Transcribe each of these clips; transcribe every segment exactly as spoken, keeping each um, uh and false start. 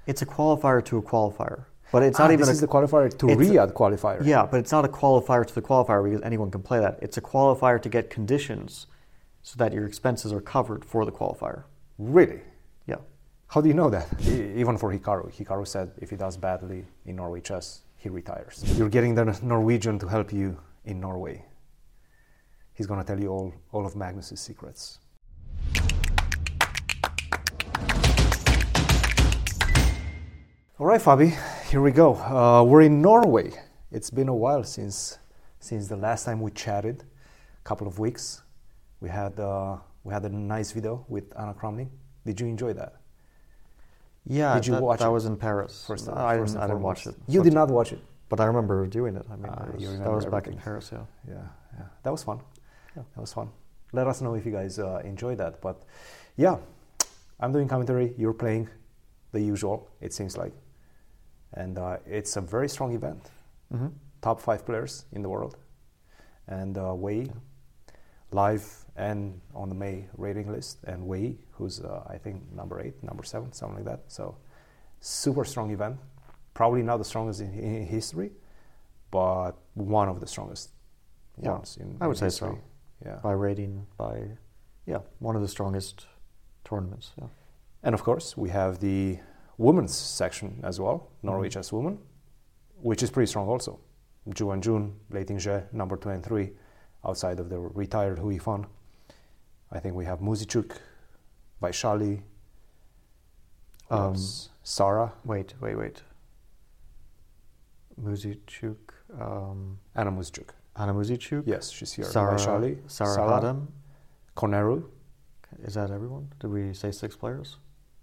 It's a qualifier to a qualifier. But it's ah, not even this a, is the qualifier to Riyadh qualifier. Yeah, but it's not a qualifier to the qualifier because anyone can play that. It's a qualifier to get conditions so that your expenses are covered for the qualifier. Really? Yeah. How do you know that? E- even for Hikaru. Hikaru said if he does badly in Norway chess, he retires. You're getting the Norwegian to help you in Norway. He's going to tell you all, all of Magnus's secrets. All right, Fabi, here we go. Uh, we're in Norway. It's been a while since since the last time we chatted, a couple of weeks. We had uh, we had a nice video with Anna Kramnik. Did you enjoy that? Yeah, did you that, watch that it? was in Paris. First, no, I, first didn't, I didn't watch it. You but, did not watch it? But I remember doing it. I mean, Uh, it was, you that remember was back in everything. Paris, yeah. Yeah, yeah. That was fun. Yeah. That was fun. Let us know if you guys uh, enjoyed that. But yeah, I'm doing commentary. You're playing the usual, it seems like. And uh, it's a very strong event. Mm-hmm. Top five players in the world. And uh, Wei, yeah. live and on the May rating list. And Wei, who's uh, I think number eight, number seven, something like that. So super strong event. Probably not the strongest in, in history, but one of the strongest yeah, ones in, I would in say history. so. Yeah. By rating, by, yeah, one of the strongest tournaments. Yeah. And of course, we have the women's section as well, Norway mm-hmm. Chess Women, which is pretty strong also. Ju Wenjun, Lei Tingzhe, number two and three, outside of the retired Hu Yifan. I think we have Muzychuk, Vaishali, um, Sarah. Wait, wait, wait. Muzychuk. Um, Anna Muzychuk. Anna Muzychuk. Yes, she's here. Sarah, Vaishali, Sarah, Sarah Hadam. Koneru. Is that everyone? Did we say six players?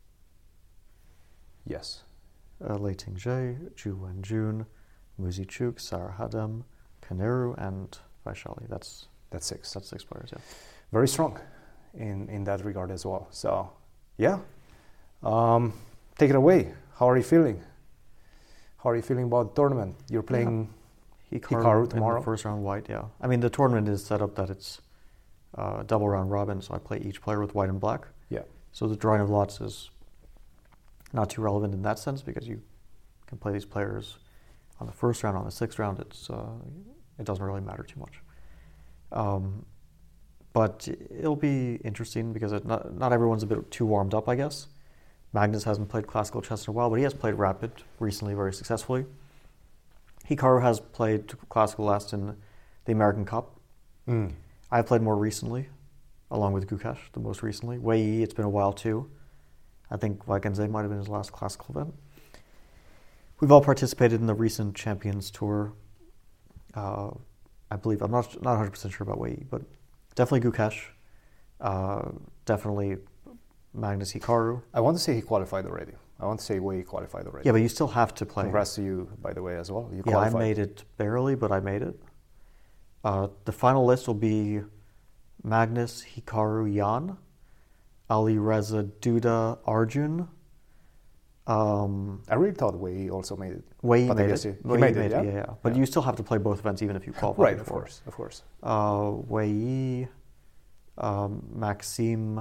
Yes. Uh, Lei Tingzhe, Ju Wenjun, Muzychuk, Sarah Hadam, Koneru, and Vaishali. That's that's six. That's six players. Yeah. Very strong in in that regard as well. So, yeah. Um, take it away. How are you feeling? How are you feeling about the tournament? You're playing yeah. Hikaru, Hikaru tomorrow. In the first round white. Yeah. I mean, the tournament is set up that it's uh, double round robin, so I play each player with white and black. Yeah. So the drawing of lots is not too relevant in that sense because you can play these players on the first round, on the sixth round. It's uh, it doesn't really matter too much. Um, but it'll be interesting because it, not not everyone's a bit too warmed up, I guess. Magnus hasn't played classical chess in a while, but he has played rapid recently very successfully. Hikaru has played classical last in the American Cup. Mm. I've played more recently, along with Gukesh, the most recently. Wei Yi, it's been a while too. I think Weigensee might have been his last classical event. We've all participated in the recent Champions Tour. Uh, I believe, I'm not not one hundred percent sure about Wei Yi, but definitely Gukesh. Uh, definitely Magnus Hikaru. I want to say he qualified already. I want to say Wei qualified already. Yeah, but you still have to play. Congrats to you, by the way, as well. You yeah, qualified. I made it barely, but I made it. Uh, the final list will be Magnus Hikaru Jan, Ali Reza Duda Arjun. Um, I really thought Wei also made it. Wei Yi But I made guess it. he- he Wei Yi made it, made yeah? yeah, yeah. But Yeah. you still have to play both events even if you qualify. Right, of before. course, of course. Uh, Wei Yi, um, Maxime.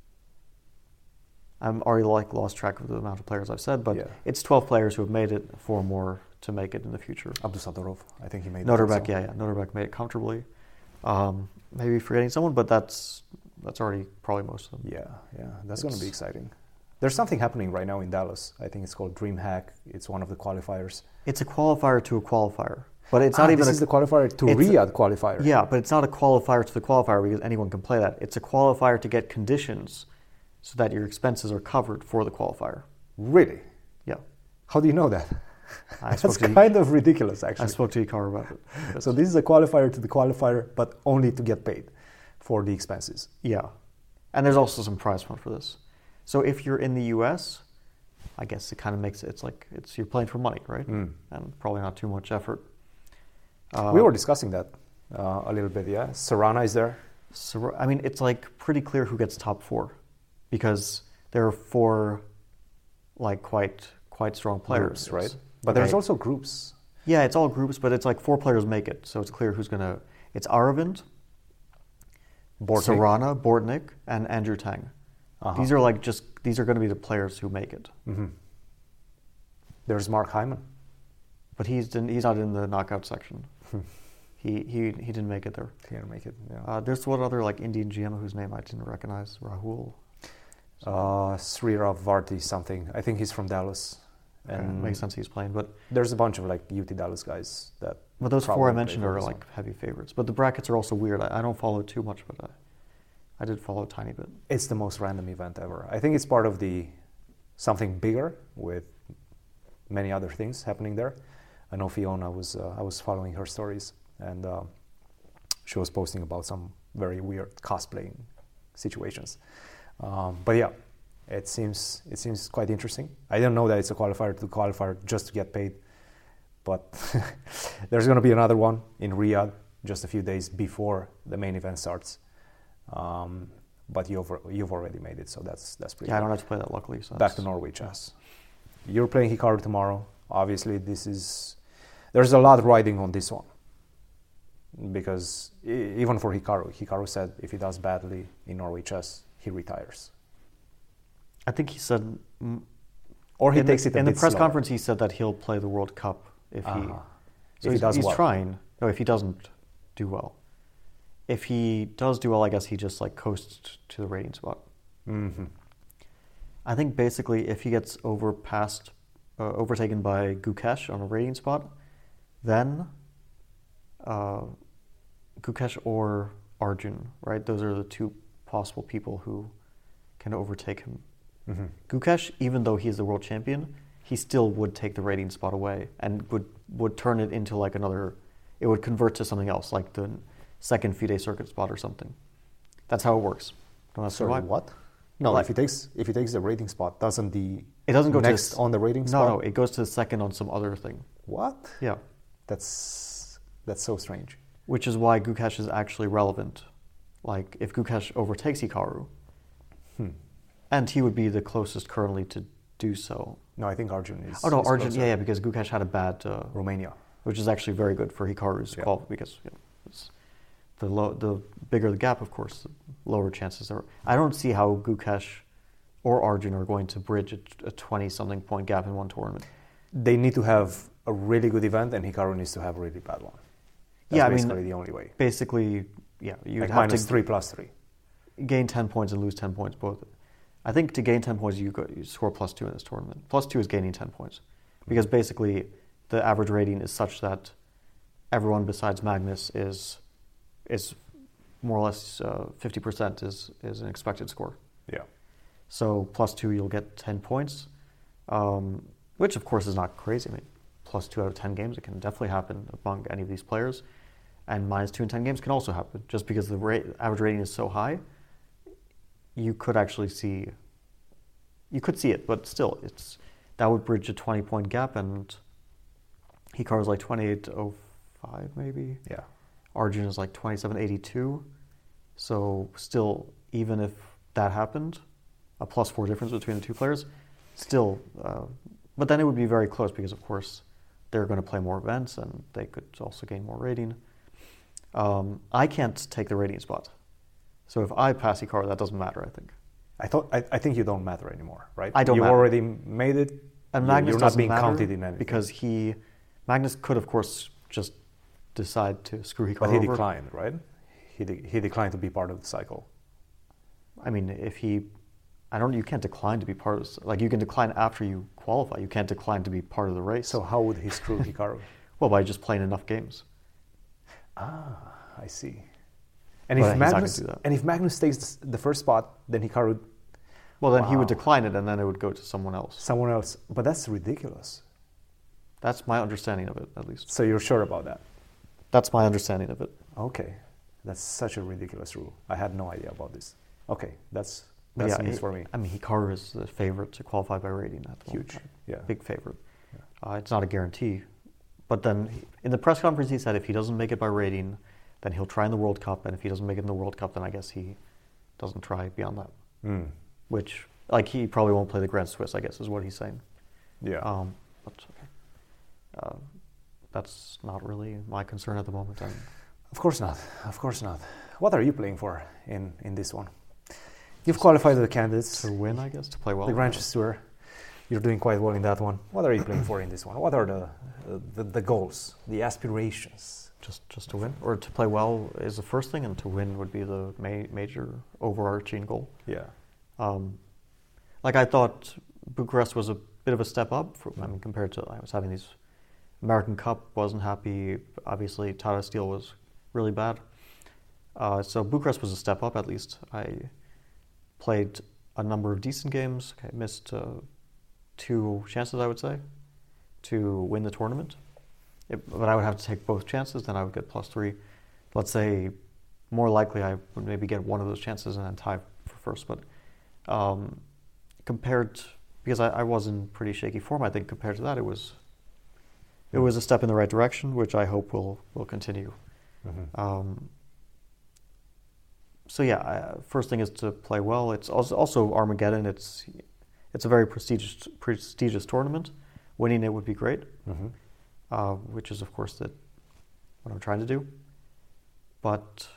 I'm already like lost track of the amount of players I've said, but Yeah. it's twelve players who have made it, four more to make it in the future. Abdusadorov, I think he made it. Noterbeck, also. yeah, yeah. Noterbeck made it comfortably. Um, maybe forgetting someone, but that's that's already probably most of them. Yeah, yeah, that's It's- going to be exciting. There's something happening right now in Dallas. I think it's called DreamHack. It's one of the qualifiers. It's a qualifier to a qualifier, but it's ah, not even. This a, is the qualifier to it's a- Riyadh qualifier. Yeah, but it's not a qualifier to the qualifier because anyone can play that. It's a qualifier to get conditions so that your expenses are covered for the qualifier. Really? Yeah. How do you know that? I spoke That's to kind of ridiculous, I actually. spoke to Hikaru about it. So this is a qualifier to the qualifier, but only to get paid for the expenses. Yeah. And there's also some prize fund for this. So if you're in the U S, I guess it kind of makes it, it's like, it's you're playing for money, right? Mm. And probably not too much effort. Uh, we were discussing that uh, a little bit, yeah. Serrana is there. So, I mean, it's like pretty clear who gets top four because there are four like quite quite strong players, Groups, right? It's- But okay. there's also groups. Yeah, it's all groups, but it's like four players make it, so it's clear who's gonna. It's Aravind, Bortnik. Serrana, Bortnik, and Andrew Tang. Uh-huh. These are like just these are going to be the players who make it. Mm-hmm. There's Mark Hyman. But he's didn't, he's not in the knockout section. he he he didn't make it there. He didn't make it. Yeah. Uh, there's one other like Indian G M whose name I didn't recognize. Rahul. Uh, Srirav Varti something. I think he's from Dallas. And And makes sense he's playing, but there's a bunch of like U T Dallas guys that. but those four I probably mentioned play for are this like one. heavy favorites. But the brackets are also weird. I, I don't follow too much, but I, I did follow a tiny bit. It's the most random event ever. I think it's part of the something bigger with many other things happening there. I know Fiona was. Uh, I was following her stories, and uh, she was posting about some very weird cosplaying situations. Um, but yeah, it seems it seems quite interesting. I didn't know that it's a qualifier to qualifier just to get paid, but there's going to be another one in Riyadh just a few days before the main event starts. Um, but you've you've already made it, so that's that's pretty. Yeah, good. I don't have to play that luckily. So Back to Norwich, yes. You're playing Hikaru tomorrow. Obviously, this is there's a lot riding on this one because e- even for Hikaru, Hikaru said if he does badly in Norwich chess, he retires. I think he said, mm, Or he in takes the, it a in the bit press slower. conference. He said that he'll play the World Cup if he. Ah. So If he he's, does he's well. trying. No, if he doesn't do well. If he does do well, I guess he just like coasts to the rating spot. Mm-hmm. I think basically if he gets overpassed, uh, overtaken by Gukesh on a rating spot, then uh, Gukesh or Arjun, right? Those are the two possible people who can overtake him. Mm-hmm. Gukesh, even though he's the world champion, he still would take the rating spot away and would, would turn it into like another, it would convert to something else, like the second FIDE circuit spot or something. That's how it works. Don't ask me Sorry, why. what? No, Like- if he takes if he takes the rating spot, doesn't the It doesn't go next to on the rating no, spot? no, it goes to the second on some other thing. What? Yeah, That's that's so strange. which is why Gukesh is actually relevant. Like if Gukesh overtakes Hikaru, Hmm. and he would be the closest currently to do so. No, I think Arjun is. Oh no, is Arjun, closer. yeah, yeah, because Gukesh had a bad, uh, Romania. which is actually very good for Hikaru's Yeah. qual because you know, it's the low, the bigger the gap, of course, the lower chances are. I don't see how Gukesh or Arjun are going to bridge a twenty-something point gap in one tournament. They need to have a really good event, and Hikaru needs to have a really bad one. That's Yeah, I mean, basically the only way. Basically, yeah, you'd Like have minus to three plus three. gain ten points and lose ten points both. I think to gain ten points, you, go, you score plus two in this tournament. Plus two is gaining ten points. Because basically, the average rating is such that everyone besides Magnus is is more or less uh, fifty percent is, is an expected score. Yeah. So plus two, you'll get ten points, um, which of course is not crazy. I mean, plus two out of ten games, it can definitely happen among any of these players. And minus two in ten games can also happen. Just because the rate, average rating is so high, you could actually see, you could see it, but still, it's that would bridge a twenty point gap, and Hikaru's like twenty-eight oh five maybe. Yeah. Arjun is like twenty-seven eighty-two. So still, even if that happened, a plus four difference between the two players, still, uh, but then it would be very close because of course they're going to play more events and they could also gain more rating. Um, I can't take the rating spot. So if I pass Hikaru, that doesn't matter, I think. I thought. I, I think you don't matter anymore, right? I don't You matter. already made it. And you- Magnus you're not doesn't being matter counted in anything. because he, Magnus could of course just decide to screw Hikaru But he over. declined, right? He de- he declined to be part of the cycle. I mean, if he, I don't, you can't decline to be part of this. Like, you can decline after you qualify. You can't decline to be part of the race. So how would he screw Hikaru? Well, by just playing enough games. Ah, I see. And But if he's not gonna Magnus do that. and if Magnus takes the first spot, then Hikaru, Well, then he would Wow. decline it, and then it would go to someone else. someone else. But that's ridiculous. That's my understanding of it, at least. So you're sure about that? That's my understanding of it. Okay, that's such a ridiculous rule. I had no idea about this. Okay, that's But that's yeah, news it- for me. I mean, Hikaru is the favorite to qualify by rating at the Huge, moment. yeah. Big favorite. Yeah. Uh, it's not a guarantee. But then he- in the press conference, he said if he doesn't make it by rating, then he'll try in the World Cup. And if he doesn't make it in the World Cup, then I guess he doesn't try beyond that. Mm. Which, like, he probably won't play the Grand Swiss, I guess, is what he's saying. Yeah. Um, but okay. Uh, that's not really my concern at the moment. And Of course not. Of course not. What are you playing for in, in this one? You've qualified the candidates, to win, I guess, to play well. the Grand Chess Tour. You're doing quite well in that one. What are you playing for in this one? What are the uh, the, the goals, the aspirations? Just just to win, or to play well is the first thing, and to win would be the ma- major overarching goal. Yeah. Um, like I thought Bucharest was a bit of a step up. For, I mean, compared to I was having these American Cup, wasn't happy. Obviously, Tata Steel was really bad. Uh, so Bucharest was a step up at least. I played a number of decent games. I missed uh, two chances, I would say, to win the tournament. It, but I would have to take both chances, then I would get plus three. Let's say more likely I would maybe get one of those chances and then tie for first. But um, compared, because I, I was in pretty shaky form, I think compared to that, it was it was a step in the right direction, which I hope will will continue. Mm-hmm. Um, so yeah, I, first thing is to play well. It's also, also Armageddon. It's it's a very prestigious prestigious tournament. Winning it would be great, Mm-hmm. uh, which is of course that what I'm trying to do. But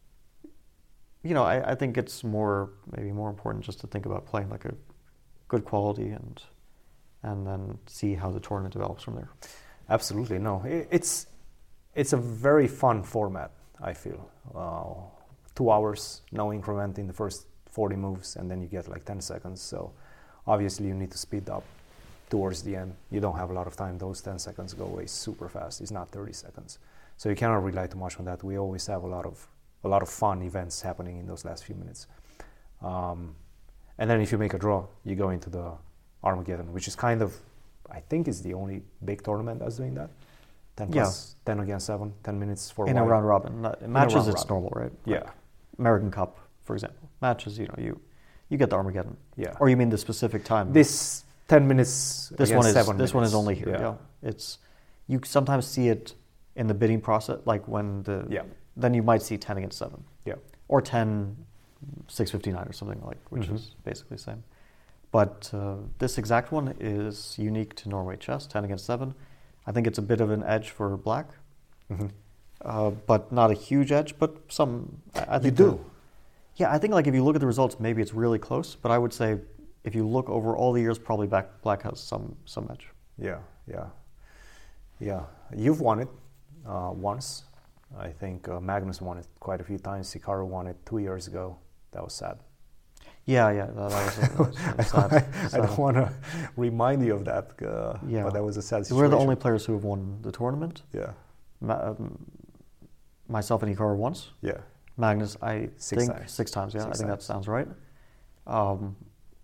you know, I, I think it's more maybe more important just to think about playing like a good quality and and then see how the tournament develops from there. Absolutely, no. It, it's it's a very fun format, I feel. Uh, two hours, no increment in the first forty moves, and then you get like ten seconds. So obviously you need to speed up towards the end. You don't have a lot of time. Those ten seconds go away super fast. It's not thirty seconds. So you cannot rely too much on that. We always have a lot of a lot of fun events happening in those last few minutes. Um, and then if you make a draw, you go into the Armageddon, which is kind of, I think is the only big tournament that's doing that. ten plus, yeah. ten against seven, ten minutes for in a round robin. Not, in matches, round it's robin. normal, right? Yeah. Like American Cup, for example. Matches, you know, you you get the Armageddon. Yeah. Or you mean the specific time? This ten minutes. This against one is seven this minutes. one is only here. Yeah. yeah. It's you sometimes see it in the bidding process, like when the Yeah. then you might see ten against seven. Yeah. Or ten, six fifty-nine or something like, which Mm-hmm. is basically the same. But uh, this exact one is unique to Norway chess, ten against seven. I think it's a bit of an edge for black, Mm-hmm. uh, but not a huge edge, but some, I, I You think. do. the- yeah, I think like if you look at the results, maybe it's really close, but I would say if you look over all the years, probably back, black has some, some edge. Yeah, yeah, yeah. You've won it uh, once. I think uh, Magnus won it quite a few times. Hikaru won it two years ago. That was sad. Yeah, yeah, that, that was, that was I, sad, I sad. don't want to remind you of that, uh, Yeah. but that was a sad situation. We're the only players who have won the tournament. Yeah, Ma- um, myself and Hikaru once. yeah. Magnus, I Six think times. six times. Yeah, Six I think times. that sounds right. Um,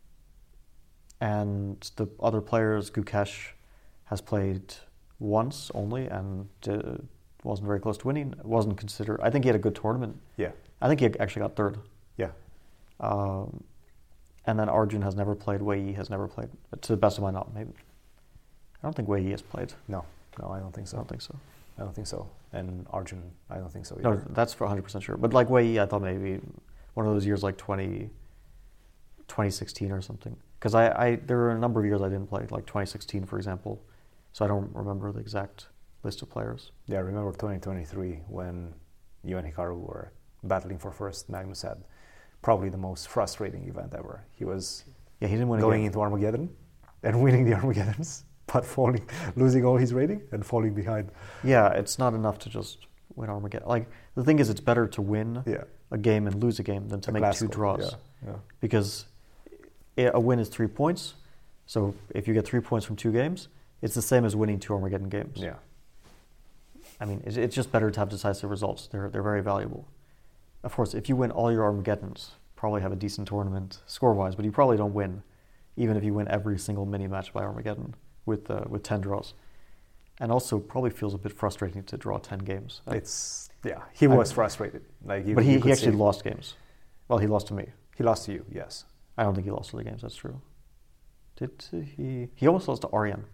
and the other players, Gukesh has played once only and uh, wasn't very close to winning. Wasn't considered. I think he had a good tournament. Yeah, I think he actually got third. yeah. Um, and then Arjun has never played. Wei Yi has never played. To the best of my knowledge, maybe. I don't think Wei Yi has played. No, no, I don't think so. I don't think so. I don't think so. And Arjun, I don't think so No, either. that's for one hundred percent sure. But like Wei Yi, I thought maybe one of those years like twenty, twenty sixteen or something. Because I, I, there were a number of years I didn't play, like twenty sixteen, for example. So I don't remember the exact list of players. Yeah, I remember twenty twenty-three when you and Hikaru were battling for first. Magnus had probably the most frustrating event ever. He was Yeah, he didn't win a going game. into Armageddon and winning the Armageddons, but falling, losing all his rating and falling behind. Yeah, it's not enough to just win Armageddon. Like, the thing is, it's better to win Yeah, a game and lose a game than to A make Glasgow, two draws. Yeah, yeah. Because i- a win is three points. So if you get three points from two games, it's the same as winning two Armageddon games. Yeah. I mean, it's, it's just better to have decisive results. They're they're very valuable. Of course, if you win all your Armageddons, probably have a decent tournament score-wise, but you probably don't win, even if you win every single mini match by Armageddon with uh, with ten draws. And also, probably feels a bit frustrating to draw ten games. Uh, It's yeah. He I- was frustrated. Like, you, but he, you he could actually see- lost games. Well, he lost to me. He lost to you. Yes. I don't think he lost other games. That's true. Did he? He almost lost to Aryan.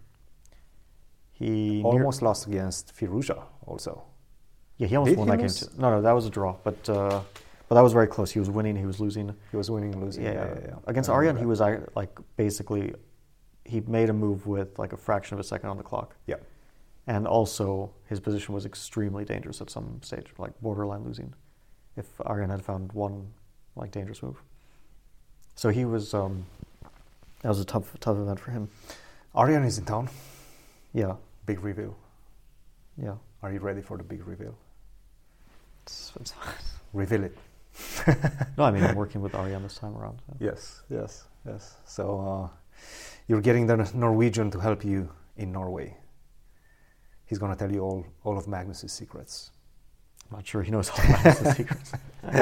He near- Almost lost against Firouzja also. Yeah, he almost Did won he that game lose? too. No, no, that was a draw. But uh, but that was very close. He was winning. He was losing. He was winning and losing. Yeah, Yeah, yeah, yeah. Against I remember Aryan, he that. was uh, like basically he made a move with like a fraction of a second on the clock. Yeah. And also his position was extremely dangerous at some stage, like borderline losing, if Aryan had found one like dangerous move. So he was um, That was a tough, tough event for him. Arjan is in town. Yeah. Big reveal. Yeah. Are you ready for the big reveal? It's, it's Reveal it. No, I mean, I'm working with Arjan this time around. So. Yes, yes, yes. So uh, you're getting the Norwegian to help you in Norway. He's going to tell you all, all of Magnus's secrets. I'm not sure he knows all Magnus's secrets.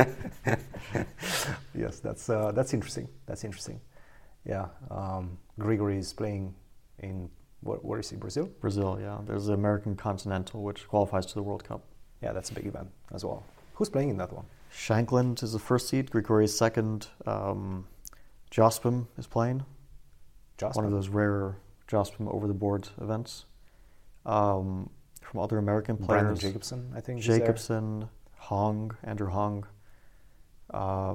Yes, that's uh, that's interesting. That's interesting. Yeah, um, Grigori is playing in, where, where is he, Brazil? Brazil, yeah. There's the American Continental, which qualifies to the World Cup. Yeah, that's a big event as well. Who's playing in that one? Shankland is the first seed, Grigori is second. Um, Jospim is playing. Jospim? One of those rare Jospim over-the-board events. Um, from other American players. Brandon Jacobson, I think. Jacobson, Hong, Andrew Hong. Uh,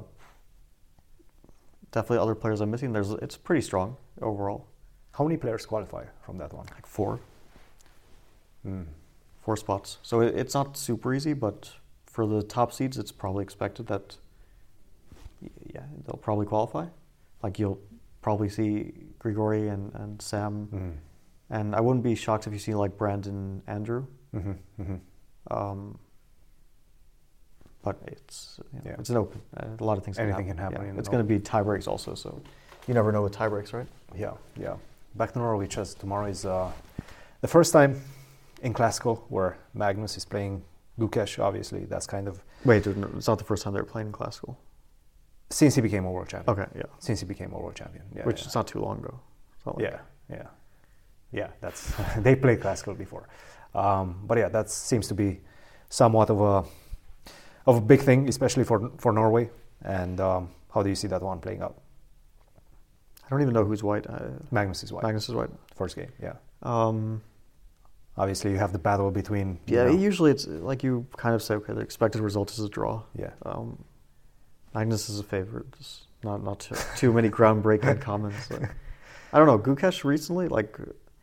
definitely other players I'm missing. There's, it's pretty strong overall. How many players qualify from that one? Like four. Mm. Four spots. So it, it's not super easy, but for the top seeds, it's probably expected that, yeah, they'll probably qualify. Like you'll probably see Grigori and, and Sam. Mm. And I wouldn't be shocked if you see like Brandon Andrew. Mm-hmm. Mm-hmm. Um, but it's you know, yeah. it's an open. Uh, a lot of things Anything can happen. can happen. Yeah. In It's going to be tie breaks also, so you never know with tie breaks, right? Yeah, yeah. Back to Norway chess. Tomorrow is uh, the first time in Classical where Magnus is playing Gukesh. Obviously, that's kind of Wait, dude, no, it's not the first time they were playing in Classical. Since he became a world champion. Okay, yeah. Since he became a world champion. Yeah, Which yeah. is not too long ago. It's not like Yeah, yeah, yeah. That's they played Classical before, um, but yeah, that seems to be somewhat of a of a big thing, especially for for Norway. And um, how do you see that one playing out? I don't even know who's white. Uh, Magnus is white. Magnus is white. First game, yeah. Um, Obviously, you have the battle between. yeah, you know, usually it's like you kind of say, okay, the expected result is a draw. Yeah. Um, Magnus is a favorite. Just not not too, too many groundbreaking comments. Like, I don't know. Gukesh recently, like,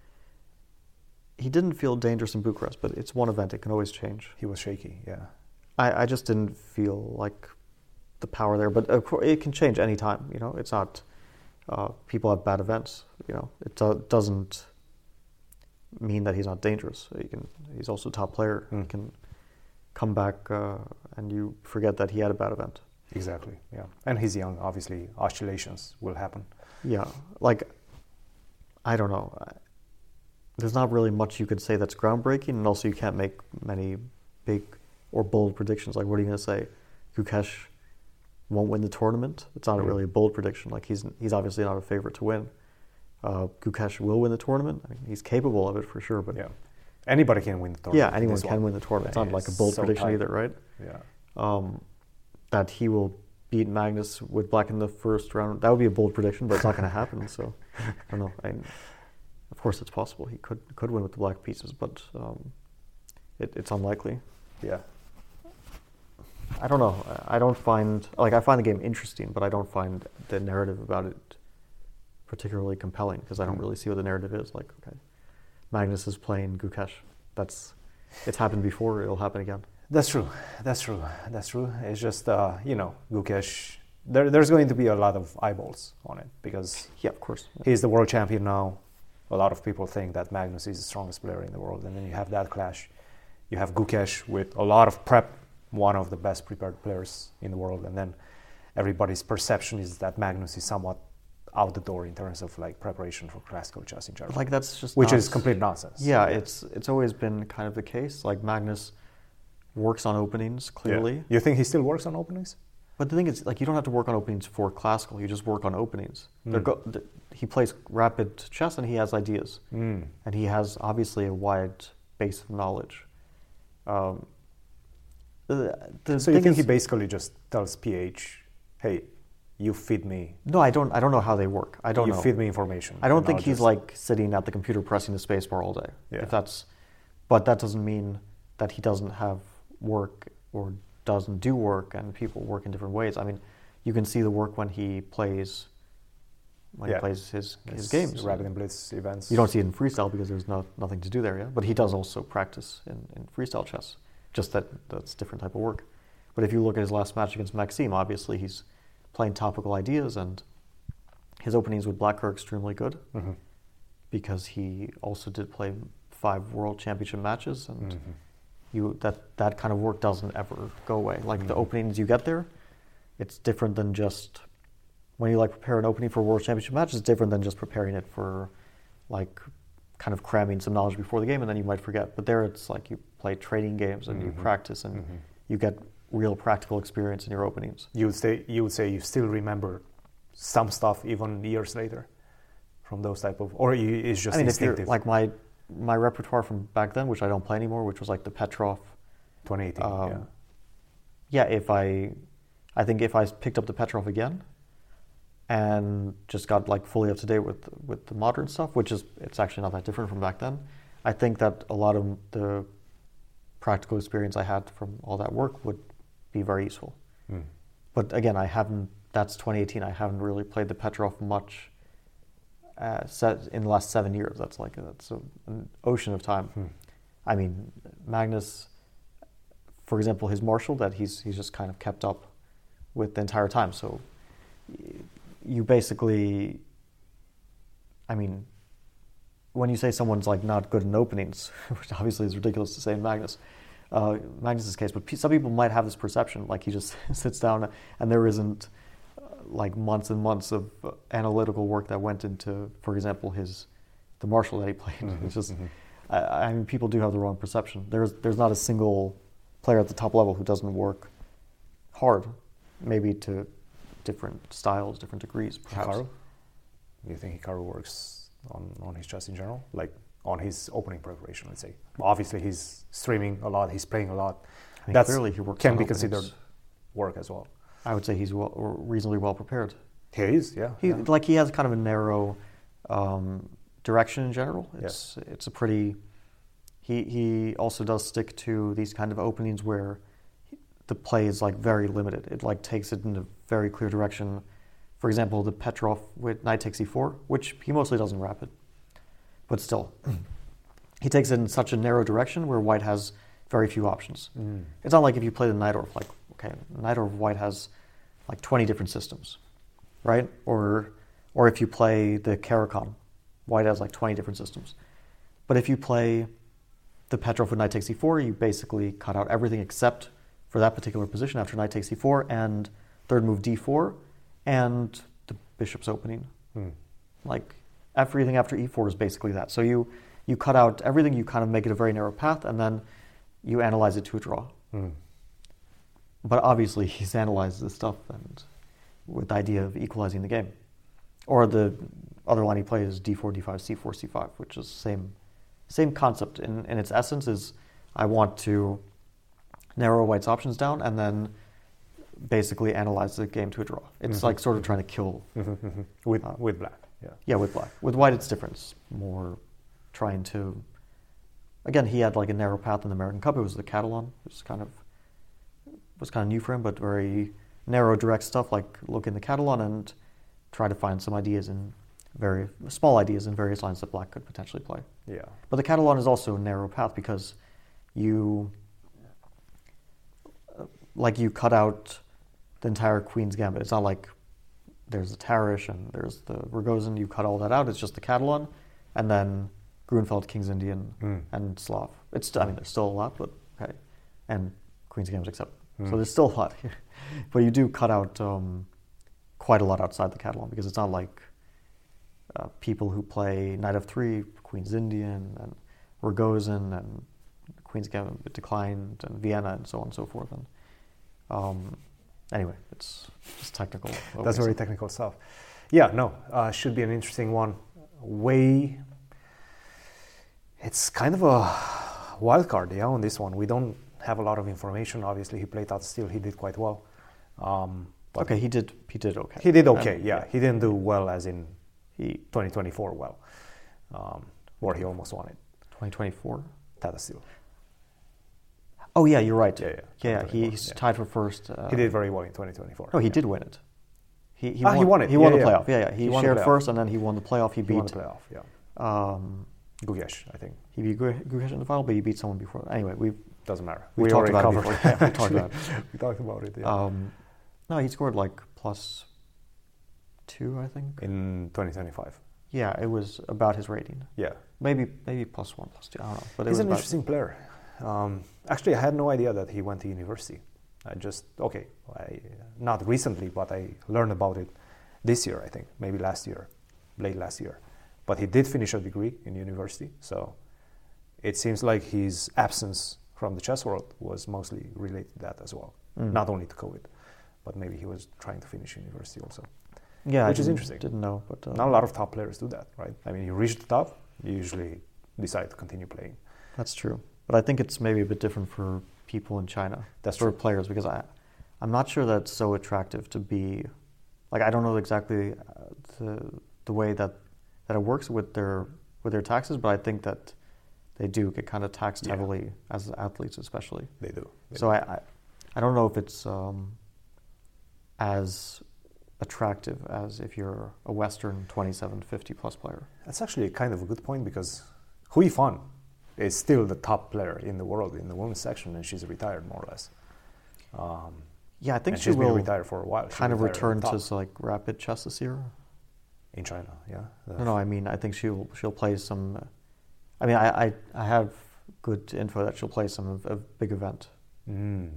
he didn't feel dangerous in Bucharest, but it's one event. It can always change. He was shaky. Yeah. I, I just didn't feel like the power there, but of course it can change any time. You know, it's not. Uh, people have bad events. You know, it do- doesn't mean that he's not dangerous. He can. He's also a top player. Mm. He can come back, uh, and you forget that he had a bad event. Exactly. Yeah. And he's young. Obviously, oscillations will happen. Yeah, like I don't know. There's not really much you could say that's groundbreaking, and also you can't make many big or bold predictions. Like, what are you going to say? Gukesh won't win the tournament. It's not Mm. really a bold prediction. Like he's he's obviously not a favorite to win. Uh, Gukesh will win the tournament. I mean, he's capable of it for sure. But Yeah. Anybody can win the tournament. yeah, anyone This can one. win the tournament. It's not like a It's bold so prediction tight. either, right? Yeah. Um, that he will beat Magnus with black in the first round. That would be a bold prediction, but it's not going to happen. So I don't know. I, of course, it's possible he could could win with the black pieces, but um, it, it's unlikely. Yeah. I don't know. I don't find like I find the game interesting, but I don't find the narrative about it particularly compelling because I don't Mm. really see what the narrative is. Like, okay, Magnus is playing Gukesh. That's it's happened before. It'll happen again. That's true. That's true. That's true. It's just uh, you know, Gukesh. There, there's going to be a lot of eyeballs on it because Yeah, of course. he's the world champion now. A lot of people think that Magnus is the strongest player in the world, and then you have that clash. You have Gukesh with a lot of prep, one of the best prepared players in the world, and then everybody's perception is that Magnus is somewhat out the door in terms of like preparation for classical chess in general, Like that's just which not- is complete nonsense. Yeah, it's it's always been kind of the case. Like Magnus works on openings clearly, Yeah. You think he still works on openings? but the thing is, like you don't have to work on openings for classical. You just work on openings. They're Mm. Go, th- he plays rapid chess and he has ideas, Mm. and he has obviously a wide base of knowledge. Um, the, the So you thing think he is- basically just tells P H, "Hey, you feed me. No, I don't. I don't know how they work. I don't you know. feed me information." I don't and think I'll he's just- like sitting at the computer pressing the spacebar all day. Yeah. If that's, but that doesn't mean that he doesn't have work or doesn't do work, and people work in different ways. I mean, you can see the work when he plays, when Yeah. he plays his his His games. Rapid and Blitz events. You don't see it in freestyle because there's no nothing to do there. Yeah, but he does also practice in, in freestyle chess. Just that that's different type of work. But if you look at his last match against Maxime, obviously he's playing topical ideas and his openings with Black are extremely good Mm-hmm. because he also did play five World Championship matches, and Mm-hmm. you that that kind of work doesn't ever go away. Like the Mhm. openings you get there, it's different than just when you like prepare an opening for a World Championship match. It's different than just preparing it for like kind of cramming some knowledge before the game and then you might forget. But there, it's like you play training games and you Mhm. practice and Mhm. you get real practical experience in your openings. You would say you would say you still remember some stuff even years later from those type of, or you, it's just I mean, if you're instinctive. like my my repertoire from back then, which I don't play anymore, which was like the Petrov. twenty eighteen. Um, yeah. Yeah, if I, I think if I picked up the Petrov again, and just got like fully up to date with with the modern stuff, which is it's actually not that different from back then. I think that a lot of the practical experience I had from all that work would be very useful. Mm. But again, I haven't. That's twenty eighteen. I haven't really played the Petrov much. Uh, set in the last seven years. That's like a, that's a, an ocean of time. Mm. I mean, Magnus, for example, his Marshall that he's he's just kind of kept up with the entire time. So you basically, I mean, when you say someone's like not good in openings, which obviously is ridiculous to say in Magnus, uh, Magnus's case, but pe- some people might have this perception, like he just sits down and there isn't uh, like months and months of uh, analytical work that went into, for example, his the Marshall that he played. Mm-hmm, It's just, mm-hmm. I, I mean, people do have the wrong perception. There's there's not a single player at the top level who doesn't work hard, maybe to different styles, different degrees, perhaps. Hikaru? Do you think Hikaru works on, on his chess in general? Like on his opening preparation, let's say. Obviously, he's streaming a lot, he's playing a lot. I mean, That's clearly he works can on be openings. considered work as well. I would say he's well, or reasonably well prepared. He is, yeah. He yeah. like he has kind of a narrow um, direction in general. It's it's a pretty. He he also does stick to these kind of openings where he, the play is like very limited. It like takes it in a very clear direction. For example, the Petrov with knight takes e four, which he mostly doesn't rapid, but still, he takes it in such a narrow direction where White has very few options. Mm. It's not like if you play the Najdorf, like okay, Najdorf White has like twenty different systems, right? Or or if you play the Karakhan, White has like twenty different systems. But if you play the Petrov with knight takes e four, you basically cut out everything except for that particular position after knight takes e four and third move d four and the bishop's opening. Mm. Like everything after e four is basically that. So you you cut out everything, you kind of make it a very narrow path, and then you analyze it to a draw. Mm. But obviously he's analyzed this stuff and with the idea of equalizing the game. Or the other line he plays is d four, d five, c four, c five, which is same same concept in, in its essence is I want to narrow White's options down and then basically analyze the game to a draw. It's Mm-hmm. like sort of trying to kill. Mm-hmm, mm-hmm. With Uh, with black, yeah. Yeah, with Black. With White it's different. It's more trying to, again, he had like a narrow path in the American Cup. It was the Catalan. It was kind of was kind of new for him, but very narrow, direct stuff. Like look in the Catalan and try to find some ideas in very small ideas in various lines that Black could potentially play. Yeah. But the Catalan is also a narrow path because you, uh, like you cut out the entire Queen's Gambit. It's not like there's the Tarish and there's the Rogozin. You cut all that out. It's just the Catalan, and then Grunfeld, King's Indian, Mm. and Slav. It's I mean there's still a lot, but okay, and Queen's Gambit except. Mm. So there's still a lot here, but you do cut out um, quite a lot outside the Catalan because it's not like uh, people who play Knight f three, Queen's Indian, and Rogozin, and Queen's Gambit declined, and Vienna, and so on and so forth. And um, anyway, it's it's technical. That's very technical stuff. Yeah, no, uh, should be an interesting one. Way, it's kind of a wild card, yeah, on this one. We don't have a lot of information. Obviously, he played out still. He did quite well. Um, but Okay, he did. He did okay. he did okay. And, yeah, he didn't do well as in He twenty twenty-four well, um, or he almost won it. twenty twenty-four. Tata Steel. Oh yeah, you're right. Yeah, yeah. Yeah, he, twenty twenty-four, he's yeah. tied for first. Uh, He did very well in twenty twenty-four. No, he yeah. did win it. He he, Ah, won, he won it. He won Yeah, the yeah. playoff. Yeah, yeah. He, He won the shared playoff. first, and then he won the playoff. He He won beat the playoff. Yeah, um, Gugesh, I think. he beat Gu- Gugesh in the final, but he beat someone before. Anyway, we Doesn't matter. we, We talked already about it covered. before. Yeah, we talked about it. We talked about it. Yeah. Um, no, he scored like plus two, I think. In twenty twenty-five. Yeah, it was about his rating. Yeah. Maybe maybe plus one, plus two. I don't know. But it He's was an about interesting player. Um, actually, I had no idea that he went to university. I just okay, I, not recently, but I learned about it this year. I think maybe last year, late last year. But he did finish a degree in university, so it seems like his absence from the chess world was mostly related to that as well. Mm. Not only to COVID, but maybe he was trying to finish university also. Yeah, which I is interesting. Didn't know, but uh, not a lot of top players do that, right? I mean, you reach the top, you usually decide to continue playing. That's true, but I think it's maybe a bit different for people in China. That's for true. players, because I, I'm not sure that's so attractive to be, like I don't know exactly uh, the the way that that it works with their with their taxes, but I think that they do get kind of taxed yeah. heavily as athletes, especially. They do. They so do. I, I, I don't know if it's um, as attractive as if you're a Western twenty-seven, fifty plus player. That's actually kind of a good point, because Hui Fan is still the top player in the world in the women's section, and she's retired more or less. Um, yeah, I think she she has will been retired for a while. She kind of return to to like rapid chess this year. In China, yeah. No, no, I mean I think she'll she'll play some. Uh, I mean I, I I have good info that she'll play some of a big event. Mm.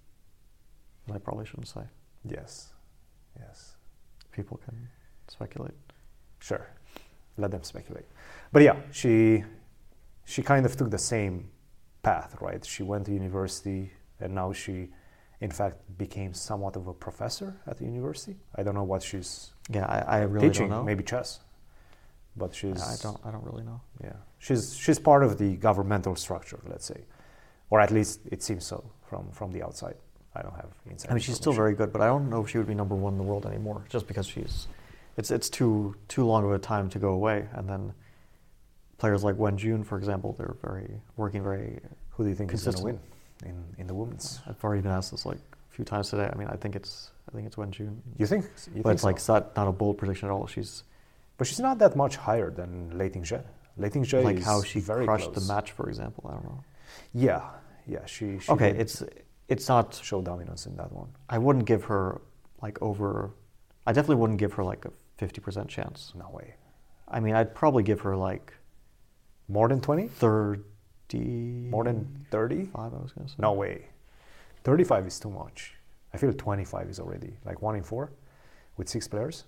I probably shouldn't say. Yes, yes. People can speculate. Sure, let them speculate. But yeah, she she kind of took the same path, right? She went to university, and now she, in fact, became somewhat of a professor at the university. I don't know what she's yeah, I, I really teaching. don't know. Maybe chess, but she's. I don't. I don't really know. Yeah, she's she's part of the governmental structure, let's say, or at least it seems so from from the outside. I don't have inside. I mean, she's still very good, but I don't know if she would be number one in the world anymore, just because she's. It's it's too too long of a time to go away, and then players like Wen Jun, for example, they're very working very. Who do you think is going to win consistently. in in the women's? I've already been asked this like a few times today. I mean, I think it's I think it's Wen Jun. You think? You but think it's so? like it's not, not a bold prediction at all. She's. But she's not that much higher than Lei Tingzhe. Lei Tingzhe like is how she very crushed close. the match, for example. I don't know. Yeah, yeah. She. she Okay, did it's it's not. show dominance in that one. I wouldn't give her like over. I definitely wouldn't give her like a fifty percent chance. No way. I mean, I'd probably give her like More than twenty? thirty. More than thirty? Five, I was gonna say. No way. Thirty-five is too much. I feel twenty-five is already like one in four, with six players.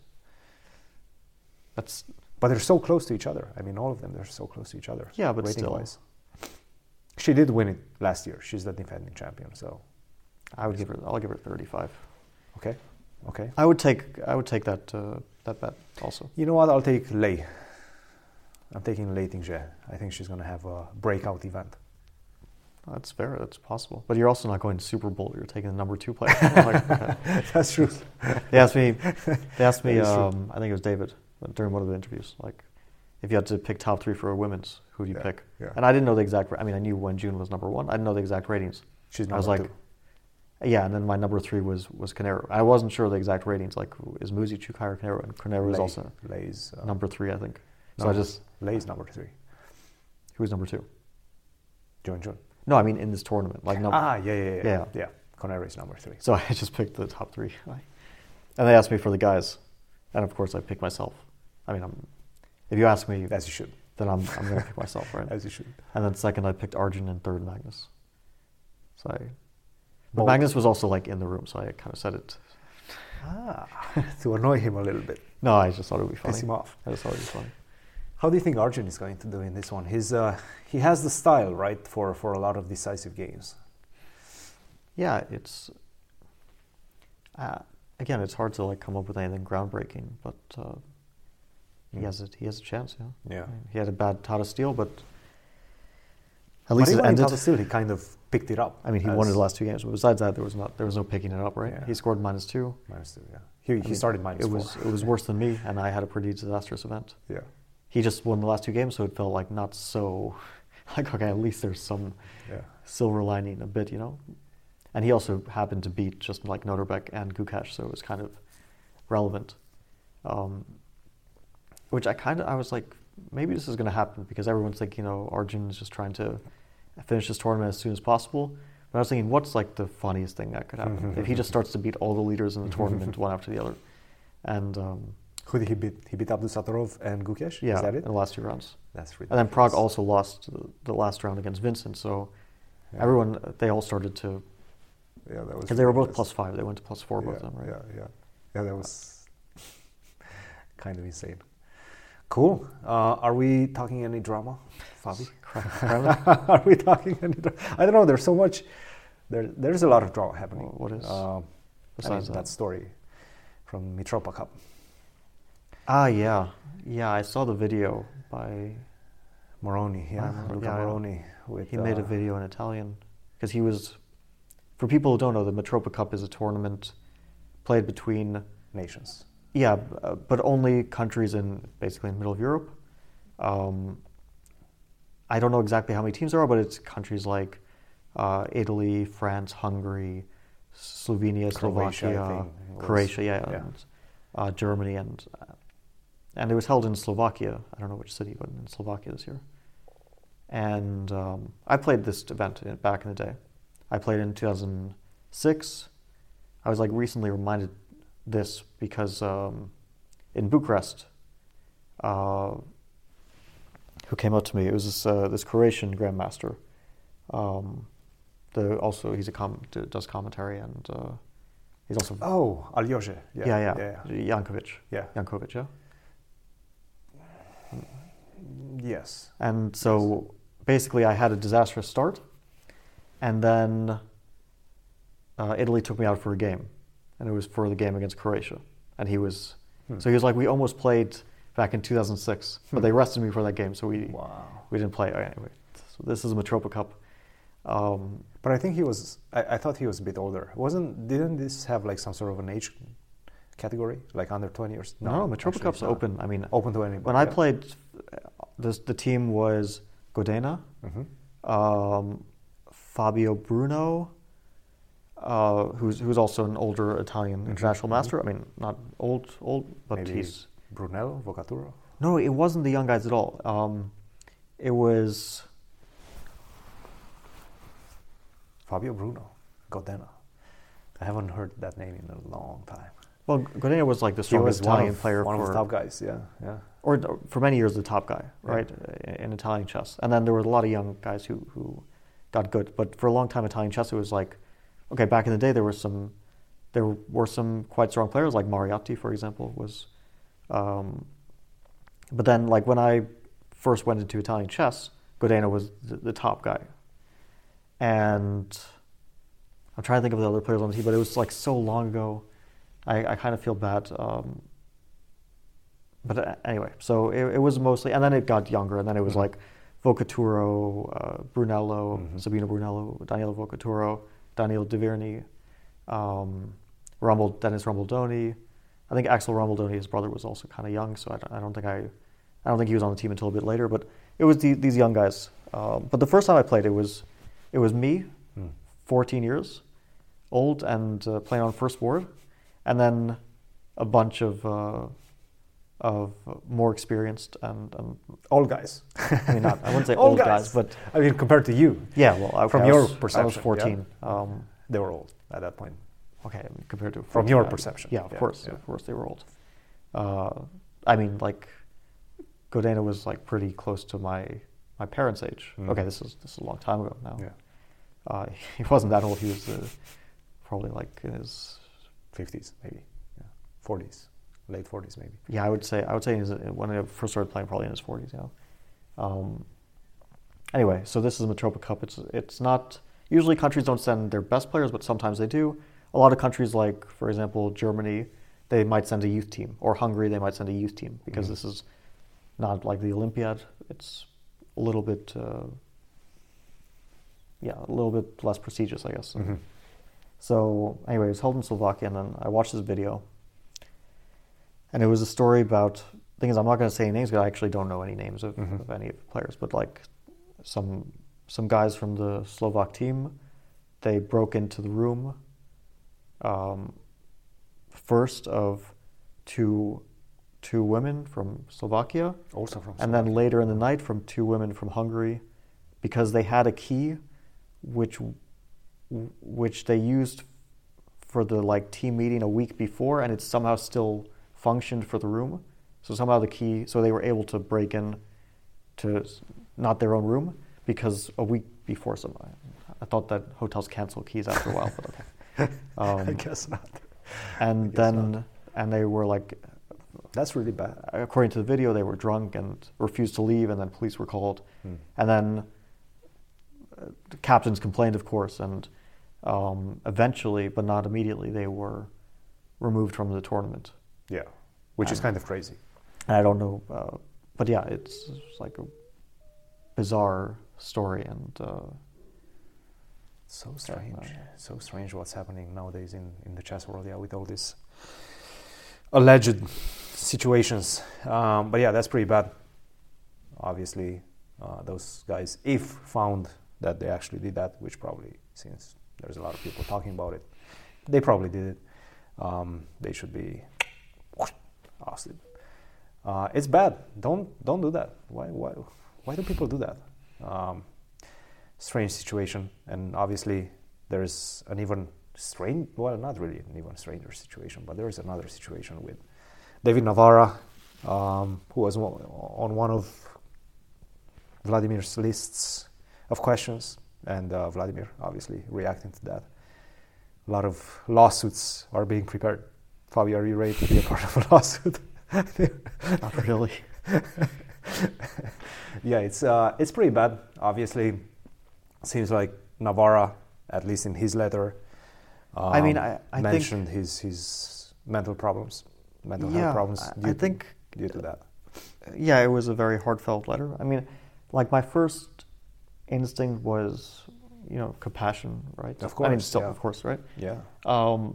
That's. But they're so close to each other. I mean, all of them, they're so close to each other. Yeah, but rating still. wise. She did win it last year. She's the defending champion, so. I would give her. I'll give her thirty-five. Okay. Okay. I would take. I would take that. Uh, that bet also. You know what? I'll take Lei. I'm taking Lei Tingzhe. I think she's going to have a breakout event. That's fair. That's possible. But you're also not going Super Bowl. You're taking the number two player. Like, okay. That's true. They asked me. They asked me. That is true. Um, I think it was David during one of the interviews. Like, if you had to pick top three for a women's, who do you Yeah, pick? yeah. And I didn't know the exact. I mean, I knew Wen Jun was number one. I didn't know the exact ratings. She's number I was like, two. yeah. And then my number three was was Canero. I wasn't sure the exact ratings. Like, is Muzi Chuk higher Canero? And Canero is Lei. also Lei's, uh, number three, I think. So no, I just. Lei's number three. Who's number two? Jun Jun. No, I mean in this tournament. Like number. Ah, yeah, yeah, yeah. Yeah. Yeah. Conner is number three. So I just picked the top three. And they asked me for the guys. And of course I picked myself. I mean, I'm, if you ask me, As you should. then I'm, I'm going to pick myself, right? As you should. And then second I picked Arjun and third Magnus. So I, but Bold. Magnus was also like in the room, so I kind of said it. Ah, to annoy him a little bit. No, I just thought it would be funny. Piss him off. I just thought it would be funny. How do you think Arjun is going to do in this one? He's, uh, he has the style, right, for, for a lot of decisive games. Yeah, it's... Uh, again, it's hard to like come up with anything groundbreaking, but uh, he Mm. has a, he has a chance, yeah. Yeah. I mean, he had a bad Tata Steel, but at But least it even in ended. Tata Steel, he kind of picked it up. I mean, he as won his last two games, but besides that, there was not there was no picking it up, right? Yeah. He scored minus two. Minus two, yeah. He, I he mean, started minus it four. was it was worse than me, and I had a pretty disastrous event. Yeah. He just won the last two games, so it felt like not so like okay, at least there's some Yeah. silver lining a bit, you know. And he also happened to beat just like Noterbeck and Gukash, so it was kind of relevant. Um, which I kind of I was like, maybe this is going to happen because everyone's thinking, you know, Arjun is just trying to finish this tournament as soon as possible. But I was thinking, what's like the funniest thing that could happen if he just starts to beat all the leaders in the tournament one after the other? And um, Who did he beat? He beat Abdusattorov and Gukesh? Yeah, Is that in it? the last two rounds. That's ridiculous. And then Prague also lost the, the last round against Vincent, so Yeah. everyone, they all started to, Yeah, that was because they were both ridiculous. plus five, they went to plus four, yeah, both of them, right? Yeah, yeah. Yeah, that was kind of insane. Cool. Uh, are we talking any drama, Fabi? Are we talking any drama? I don't know, there's so much, there, there's a lot of drama happening. Well, what is, Um, besides I mean, that? that story from Mitropa Cup. Ah, yeah. Yeah, I saw the video by, Moroni, yeah, Moroni, Luca yeah, yeah. Moroni. With, he made a uh, video in Italian, because he was, for people who don't know, the Mitropa Cup is a tournament played between, Nations. yeah, b- uh, but only countries in, basically in the middle of Europe. Um, I don't know exactly how many teams there are, but it's countries like uh, Italy, France, Hungary, Slovenia, Croatia, I Slovakia, think, was- Croatia, yeah, yeah. and uh, Germany, and uh, and it was held in Slovakia. I don't know which city, but in Slovakia this year. And um, I played this event in- back in the day. I played in two thousand six. I was like recently reminded this because um, in Bucharest, uh, who came up to me, it was this uh, this Croatian grandmaster. Um, the also he's a com- d- does commentary, and uh, he's also Oh, Aljože. Yeah, yeah yeah, yeah. Jankovic Yeah. Jankovic yeah. Yes. And so basically, I had a disastrous start, and then uh, Italy took me out for a game, and it was for the game against Croatia. And he was, Hmm. so he was like, we almost played back in two thousand six, but Hmm. they rested me for that game, so we Wow. we didn't play. Anyway, so this is a Mitropa Cup. Um, But I think he was. I, I thought he was a bit older. Wasn't? Didn't this have like some sort of an age category, like under twenty years? no, Mitropa actually Cup's it's not. open. I mean, Open to anybody. when I yeah. played, this, the team was Godena, Mhm. um, Fabio Bruno, uh, who's who's also an older Italian Mhm, international mhm. master. I mean, not old, old, but Maybe he's Brunello, Vocaturo. no. It wasn't the young guys at all. Um, it was Fabio Bruno, Godena. I haven't heard that name in a long time. well, Godena was like the He was strongest one Italian of, player one for, of the top guys. Yeah, yeah. or for many years the top guy, Yeah. right, in Italian chess. And then there were a lot of young guys who who got good. But for a long time, Italian chess, it was like, okay, back in the day, there were some, there were some quite strong players, like Mariotti, for example, was. Um, but then, like when I first went into Italian chess, Godena was the, the top guy, and I'm trying to think of the other players on the team, but it was like so long ago. I, I kind of feel bad. Um, but uh, anyway, so it, it was mostly, and then it got younger, and then it was Mhm. like Vocaturo, uh, Brunello, Mhm. Sabino Brunello, Daniele Vocaturo, Daniel Diverni, um, Rumble, Dennis Rumbeldoni. I think Axel Rumbeldoni, his brother, was also kind of young, so I don't, I don't think I, I don't think he was on the team until a bit later. But it was the, these young guys. Um, but the first time I played, it was, it was me, Hmm. fourteen years old, and uh, playing on first board, and then a bunch of uh, of more experienced and, and Old guys. I mean, not, I wouldn't say Old old guys, guys. but I mean, compared to you, yeah, well, I, From I your was, I was perception, fourteen. Um, they were old at that point. okay, I mean, compared to From your fourteen, I- perception. yeah, of Yeah, course, yeah. of course, they were old. Uh, I mean, like Godena was like pretty close to my my parents' age. Mm. Okay, this is this is a long time ago now. Yeah, Uh, he wasn't that old. He was uh, probably like in his fifties maybe, yeah, forties, late forties maybe. yeah. I would say I would say in his, when I first started playing, probably in his forties. Yeah. Um, anyway, so this is the Mitropa Cup. It's it's not usually countries don't send their best players, but sometimes they do. A lot of countries, like for example Germany, they might send a youth team, or Hungary, they might send a youth team because Mhm. this is not like the Olympiad. It's a little bit, uh, yeah, a little bit less prestigious, I guess. Mhm. So anyway, it was held in Slovakia, and then I watched this video, and it was a story about. Thing is, I'm not going to say any names because I actually don't know any names of, Mhm. of any of the players, but like some some guys from the Slovak team, they broke into the room. Um, first of two two women from Slovakia, Also from. and then Slovakia. later in the night from two women from Hungary, because they had a key, which which they used for the like team meeting a week before, and it's somehow still functioned for the room. So somehow the key, so they were able to break in to s- not their own room because a week before some, I thought that hotels cancel keys after a while, but okay. Um, I guess not. and I guess then, not. and they were like, That's really bad. according to the video, they were drunk and refused to leave, and then police were called. Hmm. And then uh, the captains complained, of course, and um, eventually, but not immediately, they were removed from the tournament. Yeah, which is And- kind of crazy. And I don't know, uh, but yeah, it's, it's like a bizarre story, and uh, So strange. uh, So strange what's happening nowadays in, in the chess world, yeah, with all these alleged situations. Um, but yeah, that's pretty bad. Obviously, uh, those guys, if found that they actually did that, which probably, since there's a lot of people talking about it, they probably did it. Um, they should be ousted. Uh, it's bad. Don't don't do that. Why why why do people do that? Um, strange situation, and obviously there's an even strange, well, not really an even stranger situation, but there is another situation with David Navarra, um, who was on one of Vladimir's lists of questions, and uh, Vladimir obviously reacting to that. A lot of lawsuits are being prepared. Fabio, are you ready to be a part of a lawsuit? not really. Yeah, it's uh, it's pretty bad. Obviously, seems like Navarra, at least in his letter, um, I mean, I, I mentioned think, his his mental problems, mental yeah, health problems. I, Due, I think, due to that. yeah, it was a very heartfelt letter. I mean, like my first instinct was, you know, compassion, right? Of I mean, course, still, yeah. of course, right? Yeah. Um,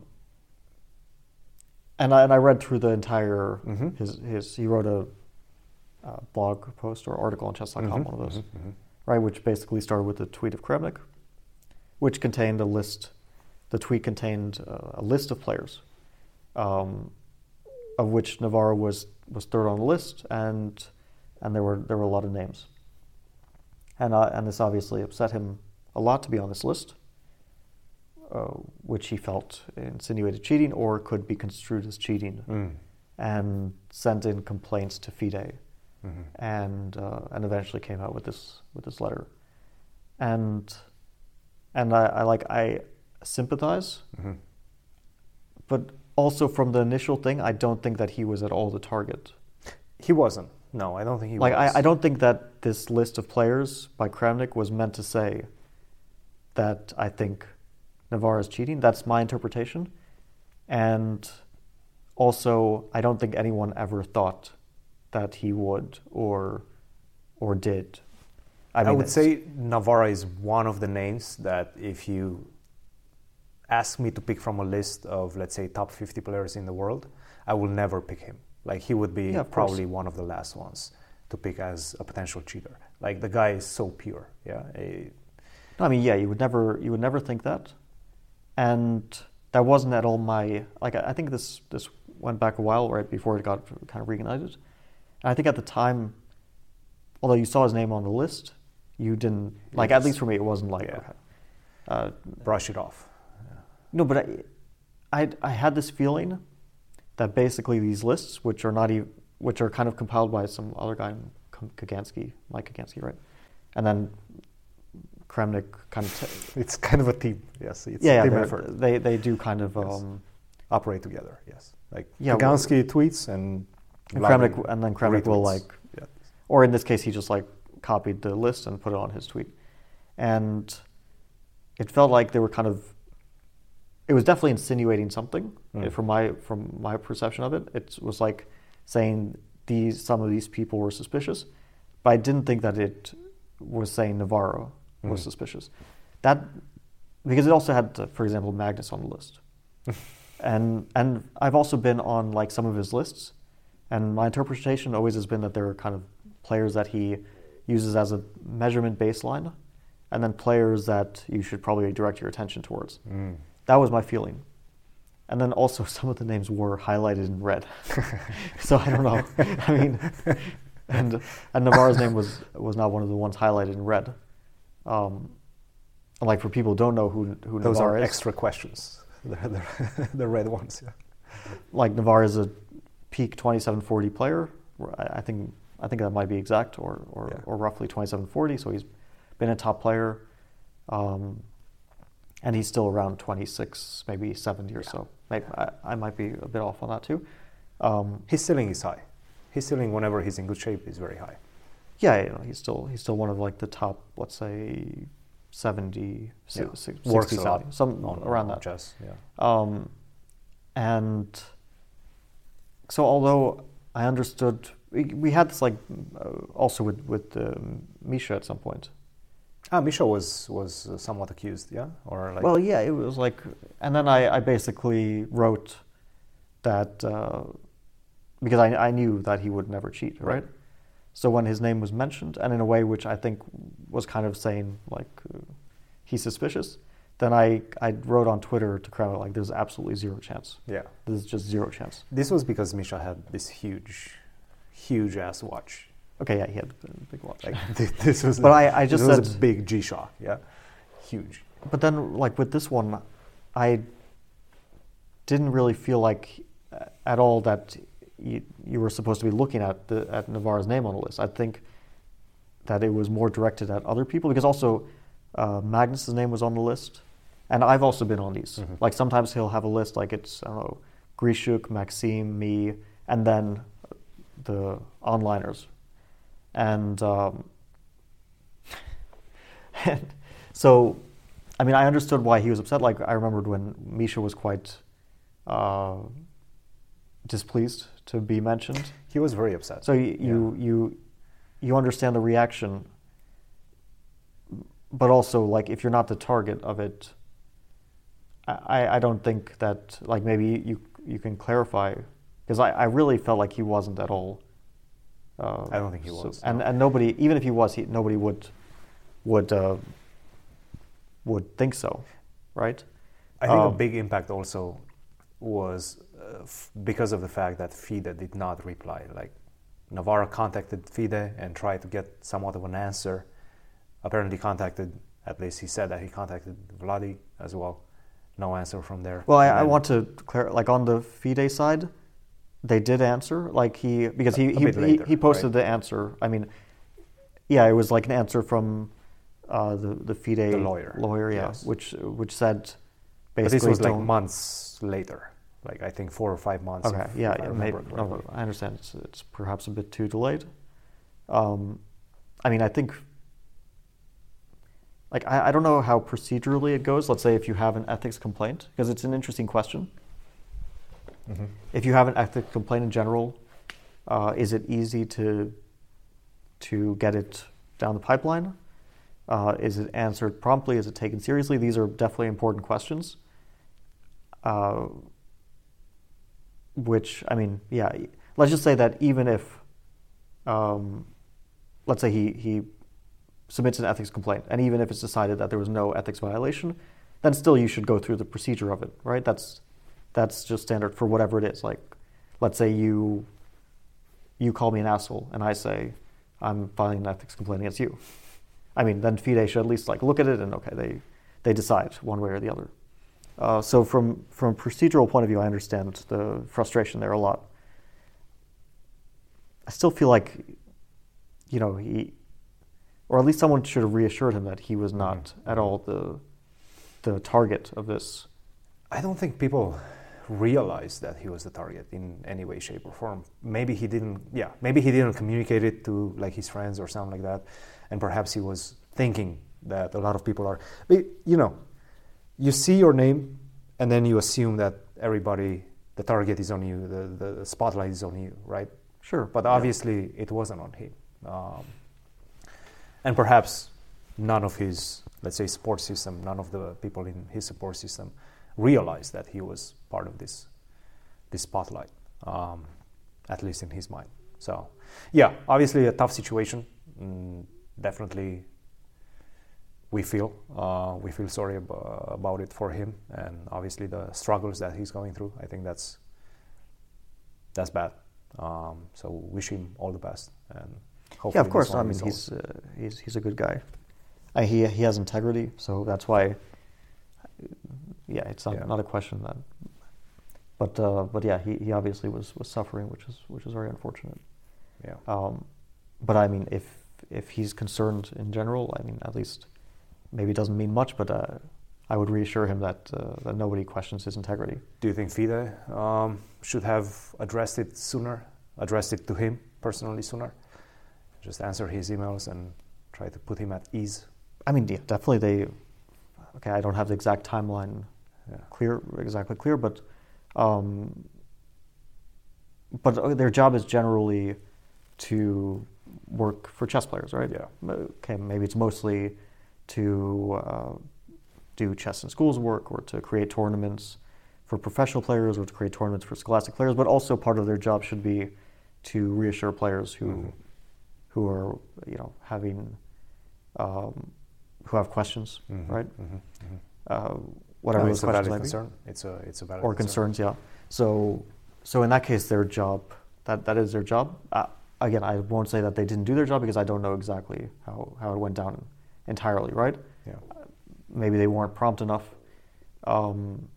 and I and I read through the entire Mm-hmm. his his. He wrote a uh, blog post or article on chess dot com, Mhm, one of those, mhm, mhm. right? Which basically started with a tweet of Kramnik, which contained a list. The tweet contained uh, a list of players, um, of which Navarro was was third on the list, and and there were there were a lot of names. And uh, and this obviously upset him a lot to be on this list, uh, which he felt insinuated cheating or could be construed as cheating, Mm. and sent in complaints to FIDE, Mhm. and uh, and eventually came out with this with this letter, and and I, I like I sympathize, Mhm. but also from the initial thing, I don't think that he was at all the target. He wasn't. No, I don't think he Like was. I, I don't think that this list of players by Kramnik was meant to say that I think Navarro is cheating. That's my interpretation. And also, I don't think anyone ever thought that he would or or did. I, mean, would it's- say Navarra is one of the names that if you ask me to pick from a list of, let's say, top fifty players in the world, I will never pick him. Like, he would be Yeah, of probably course. one of the last ones to pick as a potential cheater. Like, the guy is so pure. Yeah. Eh, No, I mean, yeah, you would never, you would never think that, and that wasn't at all my like. I I think this this went back a while, right before it got kind of reignited. And I think at the time, although you saw his name on the list, you didn't You like. At just- least for me, it wasn't like yeah. okay. Uh, brush it off. no, but I, I, I had this feeling that basically these lists, which are not even, which are kind of compiled by some other guy, Kagansky, Mike Kagansky, right, and then Kramnik kind of. T- It's kind of a team. Yes. It's yeah, a yeah team they're- effort. they they do kind of. Yes. Um, Operate together. Yes. Like, Yeah, well- Kagansky tweets and, and Vladimir Kramnik, and then Kramnik will retweets. like, Yeah. or in this case, he just like copied the list and put it on his tweet, and it felt like they were kind of. It was definitely insinuating something Mm. from my from my perception of it. It was like saying these some of these people were suspicious, but I didn't think that it was saying Navarro was Mm. suspicious. That because it also had, uh, for example, Magnus on the list, and and I've also been on like some of his lists, and my interpretation always has been that there are kind of players that he uses as a measurement baseline, and then players that you should probably direct your attention towards. Mm. That was my feeling. And then also some of the names were highlighted in red. So I don't know. I mean, and and Navarro's name was was not one of the ones highlighted in red. Um, and like for people who don't know who who Those Navarro are is, extra questions. The, the, the red ones. Yeah. like Navarro is a peak twenty-seven forty player. I, I think I think that might be exact, or or, Yeah. or roughly twenty-seven forty. So he's been a top player, um, and he's still around twenty-six, maybe seventy or Yeah. so. Maybe I, I might be a bit off on that too. Um, His ceiling is high. His ceiling, whenever he's in good shape, is very high. yeah, you know, he's still he's still one of like the top, let's say, seventy, Yeah. sixty, Works a lot seventy, some on, around on that. chess. Yeah. Um, and so, although I understood, we, we had this like uh, also with with um, Misha at some point. Ah, Misha was was uh, somewhat accused, yeah, or like. Well, yeah, it was like, and then I, I basically wrote that uh, because I I knew that he would never cheat, right? Right. So when his name was mentioned, and in a way which I think was kind of saying like uh, he's suspicious, then I I wrote on Twitter to Kreml like there's absolutely zero chance. Yeah. There's just zero chance. This was because Misha had this huge, huge ass watch. Okay, yeah, he had a big watch. Like th- this was. But I, I just this said, was a big G-Shock. Yeah, huge. but then like with this one, I didn't really feel like uh, at all that you, you were supposed to be looking at the at Navarro's name on the list. I think that it was more directed at other people because also uh, Magnus's name was on the list, and I've also been on these. Mhm. Like sometimes he'll have a list like it's I don't know Grishuk, Maxime, me, and then the onliners. And, um, and so, I mean, I understood why he was upset. Like, I remembered when Misha was quite uh, displeased to be mentioned. He was very upset. So you, you you you understand the reaction, but also like if you're not the target of it, I, I don't think that like maybe you you can clarify because I, I really felt like he wasn't at all. Uh, I don't think he so- was. and no. and nobody, even if he was, he, nobody would would uh, would think so, right? I think a um, big impact also was uh, f- because of the fact that FIDE did not reply. Like Navarro contacted FIDE and tried to get somewhat of an answer. Apparently contacted, at least he said that he contacted Vladi as well. No answer from there. Well, I, And I then- want to clear, like on the FIDE side, they did answer, like he because he A- a he, bit he, later, he posted right? the answer. I mean, yeah, it was like an answer from uh, the the FIDE The lawyer, lawyer, yeah, yes. which which said But basically this was like don't- months later. Like I think four or five months. Okay, if, yeah, if I yeah remember maybe, no, correctly. I understand. It's, it's perhaps a bit too delayed. Um, I mean, I think, like, I, I don't know how procedurally it goes. Let's say if you have an ethics complaint, because it's an interesting question. Mhm. If you have an ethics complaint in general, uh, is it easy to to get it down the pipeline? Uh, is it answered promptly? Is it taken seriously? These are definitely important questions. Uh, which, I mean, yeah, let's just say that even if, um, let's say he, he submits an ethics complaint, and even if it's decided that there was no ethics violation, then still you should go through the procedure of it, right? That's that's just standard for whatever it is. Like, let's say you you call me an asshole, and I say I'm filing an ethics complaint against you. I mean, then FIDE should at least like look at it and okay, they they decide one way or the other. Uh, so from from a procedural point of view, I understand the frustration there a lot. I still feel like, you know, he, or at least someone should have reassured him that he was not Mhm. at all the the target of this. I don't think people realized that he was the target in any way, shape, or form. Maybe he didn't. Yeah, maybe he didn't communicate it to like his friends or something like that, and perhaps he was thinking that a lot of people are. But, you know, you see your name, and then you assume that everybody, the target is on you, the the spotlight is on you, right? Sure, But yeah. obviously, it wasn't on him, um, and perhaps none of his, let's say, support system, none of the people in his support system realized that he was part of this this spotlight, um, at least in his mind. So, yeah, obviously a tough situation. Mm, definitely, we feel uh, we feel sorry ab- about it for him, and obviously the struggles that he's going through. I think that's that's bad. Um, so wish him all the best, and hopefully Yeah, of this course. one I mean, resolves. he's uh, he's he's a good guy. Uh, he he has integrity, so that's why. Yeah, it's not, Yeah. not a question that but uh, but yeah, he, he obviously was, was suffering, which is which is very unfortunate. Yeah. Um, but I mean, if if he's concerned in general, I mean, at least maybe it doesn't mean much, but uh, I would reassure him that uh, that nobody questions his integrity. Do you think FIDE um, should have addressed it sooner, addressed it to him personally sooner? Just answer his emails and try to put him at ease? I mean, yeah, definitely they, okay, I don't have the exact timeline yeah. clear, exactly clear, but um, but their job is generally to work for chess players, right? Yeah. Okay, maybe it's mostly to uh, do chess in schools work or to create tournaments for professional players or to create tournaments for scholastic players, but also part of their job should be to reassure players who mm-hmm. who are, you know, having um, who have questions, mm-hmm. right? Mm-hmm. Mm-hmm. Uh, whatever no, those questions might concern. be. It's a it's a valid or concern. concerns, yeah. So so in that case, their job that that is their job. Uh, again, I won't say that they didn't do their job because I don't know exactly how, how it went down entirely, right? Yeah. Uh, maybe they weren't prompt enough. Um,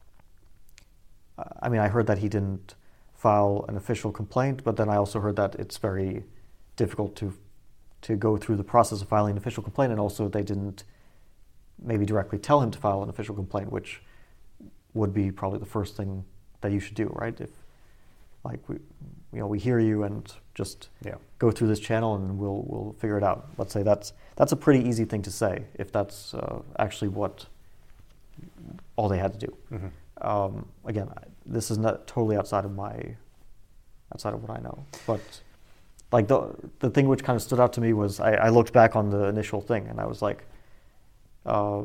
I mean, I heard that he didn't file an official complaint, but then I also heard that it's very difficult to to go through the process of filing an official complaint, and also they didn't maybe directly tell him to file an official complaint, which would be probably the first thing that you should do, right? If like we, you know, we hear you and just yeah. go through this channel and we'll we'll figure it out. Let's say that's that's a pretty easy thing to say if that's uh, actually what all they had to do. Mm-hmm. Um, again, this is not totally outside of my outside of what I know, but like the the thing which kind of stood out to me was I, I looked back on the initial thing and I was like, uh,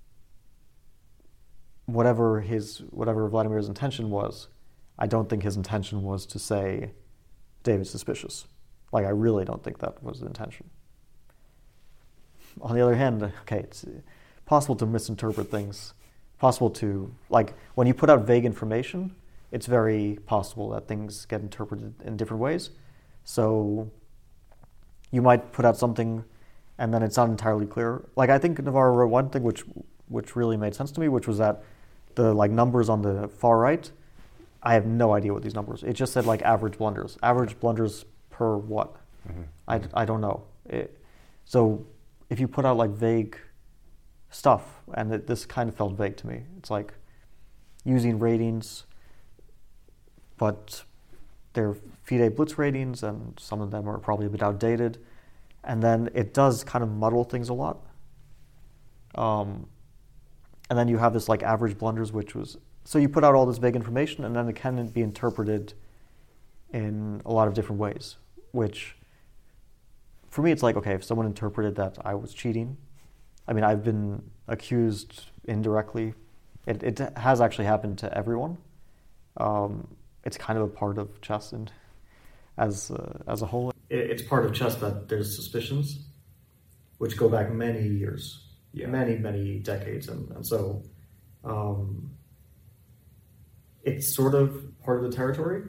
whatever his whatever Vladimir's intention was, I don't think his intention was to say David's suspicious. Like, I really don't think that was the intention. On the other hand, okay, it's possible to misinterpret things. Possible to, like, when you put out vague information, it's very possible that things get interpreted in different ways. So you might put out something and then it's not entirely clear. Like, I think Navarro wrote one thing which which really made sense to me, which was that the like numbers on the far right, I have no idea what these numbers. It just said like average blunders. Average blunders per what? Mm-hmm. I, I don't know. It, so if you put out like vague stuff, and it, this kind of felt vague to me. It's like using ratings, but they're FIDE Blitz ratings, and some of them are probably a bit outdated. And then it does kind of muddle things a lot. Um, and then you have this like average blunders, which was, so you put out all this vague information, and then it can be interpreted in a lot of different ways, which for me, it's like, okay, if someone interpreted that I was cheating, I mean, I've been accused indirectly. It, it has actually happened to everyone. Um, it's kind of a part of chess and as uh, as a whole. It's part of chess that there's suspicions, which go back many years, yeah. many, many decades. And, and so um, it's sort of part of the territory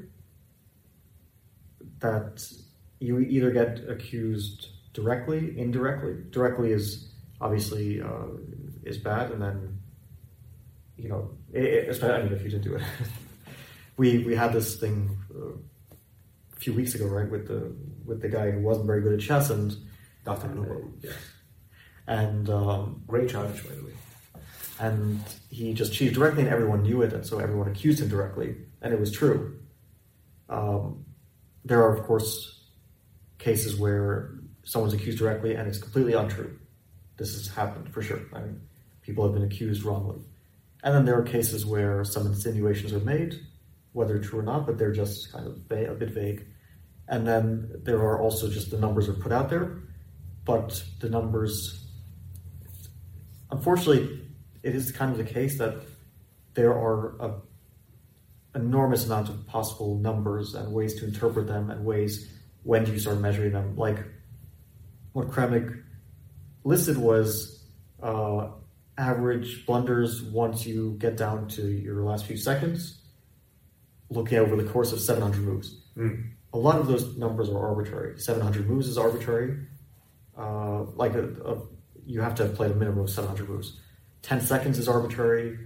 that you either get accused directly, indirectly. Directly is obviously uh, is bad, and then, you know, it, it, especially, I mean, if you didn't do it. we we had this thing uh, a few weeks ago, right, with the with the guy who wasn't very good at chess, and Doctor Nubo. Uh, yes. And um, great challenge, by the way. And he just cheated directly, and everyone knew it, and so everyone accused him directly, and it was true. Um, there are, of course, cases where someone's accused directly and it's completely untrue. This has happened for sure. I mean, people have been accused wrongly. And then there are cases where some insinuations are made, whether true or not, but they're just kind of va- a bit vague. And then there are also just the numbers are put out there, but the numbers, unfortunately, it is kind of the case that there are a enormous amount of possible numbers and ways to interpret them and ways when do you start measuring them. Like what Kramnik listed was uh, average blunders once you get down to your last few seconds, looking over the course of seven hundred moves. Mm. A lot of those numbers are arbitrary. seven hundred moves is arbitrary. Uh, like a, a, you have to have played a minimum of seven hundred moves. ten seconds is arbitrary.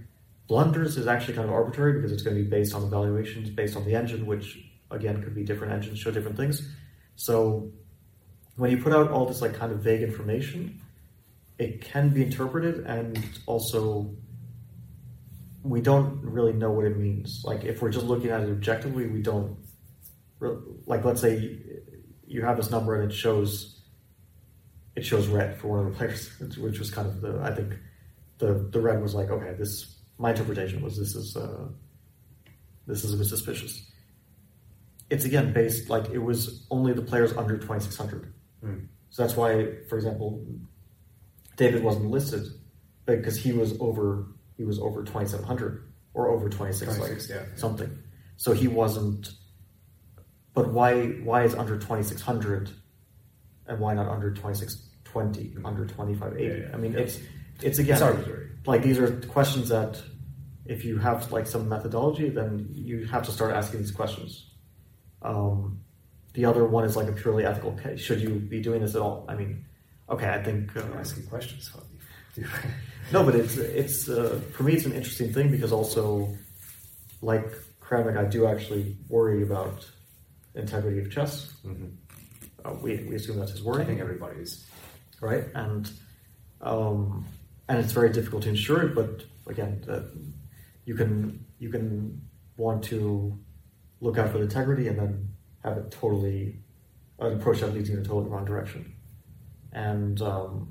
blunders is actually kind of arbitrary because it's going to be based on the valuations, based on the engine, which again could be different engines, show different things. So when you put out all this like kind of vague information, it can be interpreted, and also we don't really know what it means. Like if we're just looking at it objectively, we don't re- like let's say you have this number and it shows it shows red for one of the players, which was kind of the I think the the red was like, okay, this my interpretation was this is uh, this is a bit suspicious. It's again based like it was only the players under twenty-six hundred. Mm. So that's why, for example, David wasn't listed because he was over he was over twenty-seven hundred or over twenty-six, like yeah, yeah. something. So he wasn't. But why why is under twenty-six hundred and why not under twenty-six twenty, mm-hmm. under twenty-five eighty? Yeah, yeah, I mean, yeah. it's it's again it's arbitrary. Like these are questions that if you have like some methodology, then you have to start asking these questions. Um, the other one is like a purely ethical case. Should you be doing this at all? I mean, okay, I think uh, You're asking questions. no, but it's it's uh, for me it's an interesting thing because also, like Kramnik, I do actually worry about integrity of chess. Mm-hmm. Uh, we we assume that's his worry. I think everybody is right, and um, and it's very difficult to ensure it. But again, uh, you can you can want to look out for the integrity and then have it totally an approach that leads you in a totally wrong direction. And um,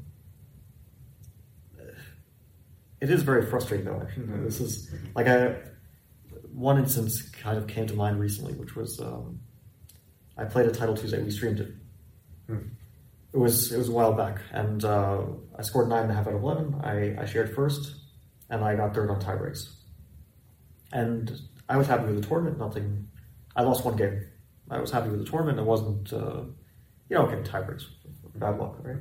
it is very frustrating, though. Mm-hmm. This is like I one instance kind of came to mind recently, which was um, I played a Title Tuesday. We streamed it. Mm. It was it was a while back, and uh, I scored nine and a half out of eleven. I, I shared first, and I got third on tie breaks. And I was happy with the tournament. Nothing. I lost one game. I was happy with the tournament. It wasn't, uh, you know, okay, tie breaks, bad luck, right?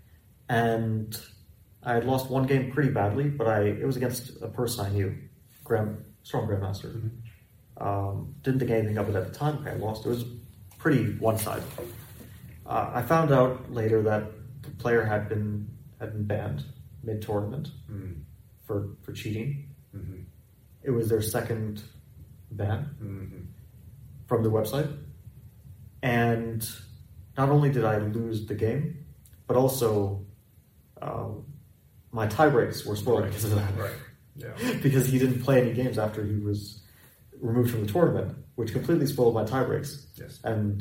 And I had lost one game pretty badly, but I it was against a person I knew, Grand, strong grandmaster. Mm-hmm. Um, didn't think anything of it at the time. Okay, I lost. It was pretty one-sided. Uh, I found out later that the player had been had been banned mid-tournament mm. for for cheating. Mm-hmm. It was their second ban mm-hmm. from the website, and not only did I lose the game, but also um, my tie breaks were spoiled right. because of that. Right. Yeah. Because he didn't play any games after he was removed from the tournament, which completely spoiled my tie breaks. Yes. And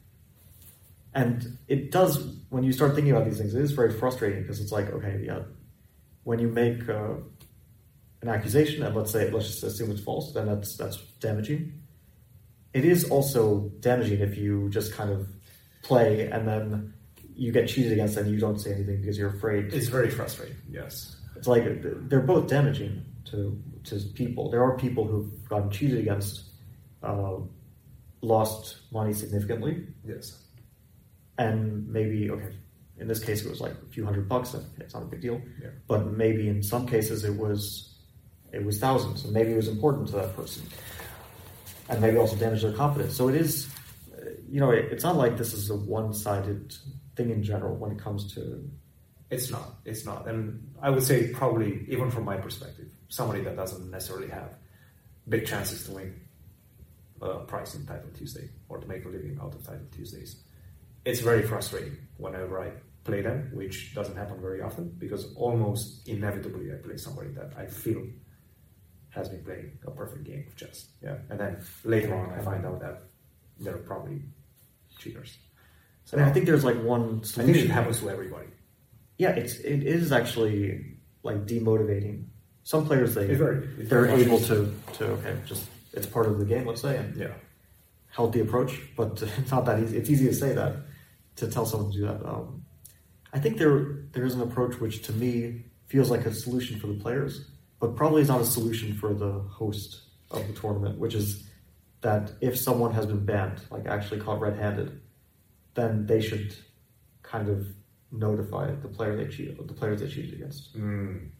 and it does, when you start thinking about these things, it is very frustrating because it's like, okay, yeah, when you make uh, an accusation, and let's say, let's just assume it's false, then that's that's damaging. It is also damaging if you just kind of play and then you get cheated against and you don't say anything because you're afraid. It's very frustrating, yes. It's like, they're both damaging to to people. There are people who've gotten cheated against, uh, lost money significantly. Yes. And maybe, okay, in this case it was like a few hundred bucks, okay, it's not a big deal. Yeah. But maybe in some cases it was it was thousands, and maybe it was important to that person. And maybe also damaged their confidence. So it is, you know, it, it's not like this is a one-sided thing in general when it comes to... It's not, it's not. And I would say probably, even from my perspective, somebody that doesn't necessarily have big chances to win a prize in Title Tuesday or to make a living out of Title Tuesdays, it's very frustrating whenever I play them, which doesn't happen very often, because almost inevitably I play somebody that I feel has been playing a perfect game of chess. Yeah. And then later on I find out that they're probably cheaters. So I mean, I think there's like one I solution. think it happens to everybody. Yeah, it's it is actually like demotivating. Some players they It's very, it's they're very able much- to to okay, just it's part of the game, let's say, and Yeah. healthy approach, but it's not that easy. It's easy to say that, to tell someone to do that. Um, I think there there is an approach which to me feels like a solution for the players, but probably is not a solution for the host of the tournament, which is that if someone has been banned, like actually caught red-handed, then they should kind of notify the player they cheated, the players they cheated against. Mm.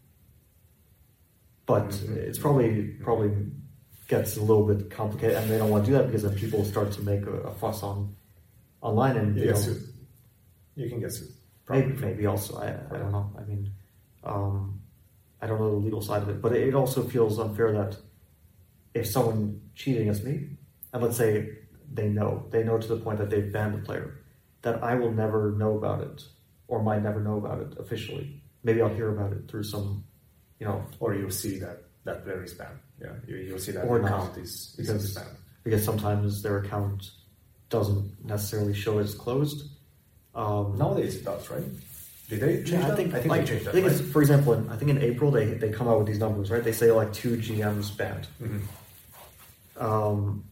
But Mm-hmm. it's probably probably gets a little bit complicated, and they don't want to do that because then people start to make a, a fuss on online, and You you get know, sued. You can get sued. maybe Probably. maybe also I I don't know. I mean, um, I don't know the legal side of it, but it also feels unfair that if someone cheated against me, and let's say they know, they know to the point that they've banned the player, that I will never know about it, or might never know about it officially. Maybe I'll hear about it through some, you know... Or you'll see that that player is banned. Yeah, you, you'll see that or the not, account is, is because, banned. Because sometimes their account doesn't necessarily show it's closed. Um, Nowadays it does, right? Did they change yeah, that? I think, I think like, they changed that, I think right? it's, for example, in, I think in April they, they come out with these numbers, right? They say like two G Ms banned. Mm-hmm. Um,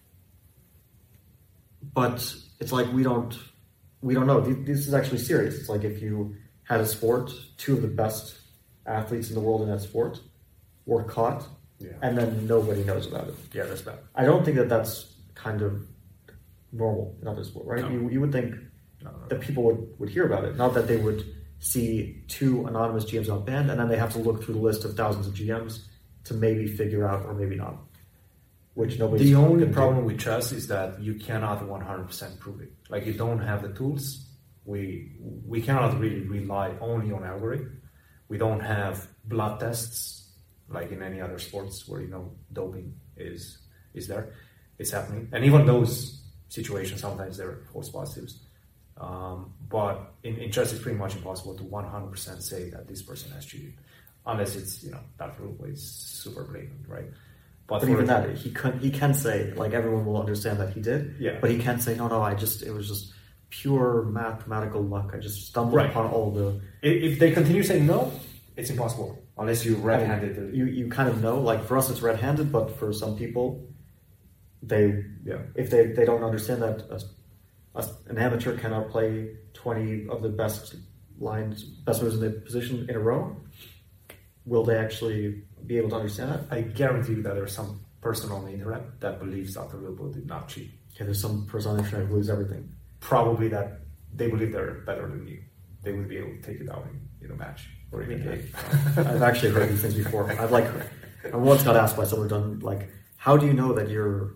but it's like we don't we don't know. This is actually serious. It's like if you had a sport, two of the best athletes in the world in that sport were caught, Yeah. and then nobody knows about it. Yeah, that's bad. I don't think that that's kind of normal in other sports, right? No. You, you would think No, no, no. that people would, would hear about it, not that they would see two anonymous G Ms got banned, and then they have to look through the list of thousands of G Ms to maybe figure out, or maybe not, which nobody. The only problem with chess is that you cannot one hundred percent prove it. Like, you don't have the tools. We we cannot really rely only on algorithm. We don't have blood tests like in any other sports where, you know, doping is is there. It's happening. And even those situations, sometimes they're false positives. Um, but in, in chess, it's pretty much impossible to one hundred percent say that this person has cheated. Unless it's, you know, that rule is super blatant, right? But, but even that, he can he can say, like, everyone will understand that he did. Yeah. But he can't say, no, no, I just it was just pure mathematical luck. I just stumbled Right. upon all the. If, if they continue saying no, it's impossible unless you red-handed it. You you kind of know, like for us it's red-handed, but for some people, they Yeah. if they, they don't understand that a, a, an amateur cannot play twenty of the best lines, best moves in the position in a row, will they actually be able to understand that? I guarantee you that there's some person on the internet that believes Doctor Lupo did not cheat. Okay, there's some person on the internet who believes everything. Probably that they believe they're better than you. They would be able to take it down in, in a match or in a game. I've actually heard these things before. I've like, I once got asked by someone done like, how do you know that you're,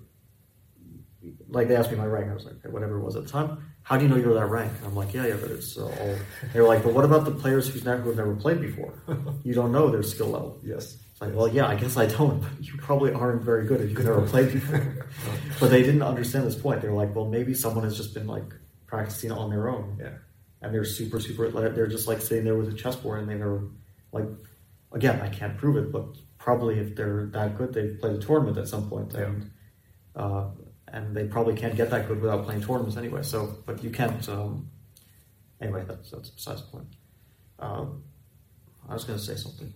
like they asked me my rank. I was like, okay, whatever it was at the time. How do you know you're that rank? And I'm like, yeah, yeah, but it's uh, all. They're like, but what about the players who's never, who have never played before? You don't know their skill level. Yes. It's like, well, yeah, I guess I don't, but you probably aren't very good if you've never played before. But they didn't understand this point. They were like, well, maybe someone has just been like practicing on their own. Yeah. And they're super, super, they're just like sitting there with a chessboard and they never, like, again, I can't prove it, but probably if they're that good, they've played a tournament at some point, and yeah. uh, and they probably can't get that good without playing tournaments anyway. So, but you can't. Um, anyway, that's that's besides the point. Um, I was going to say something.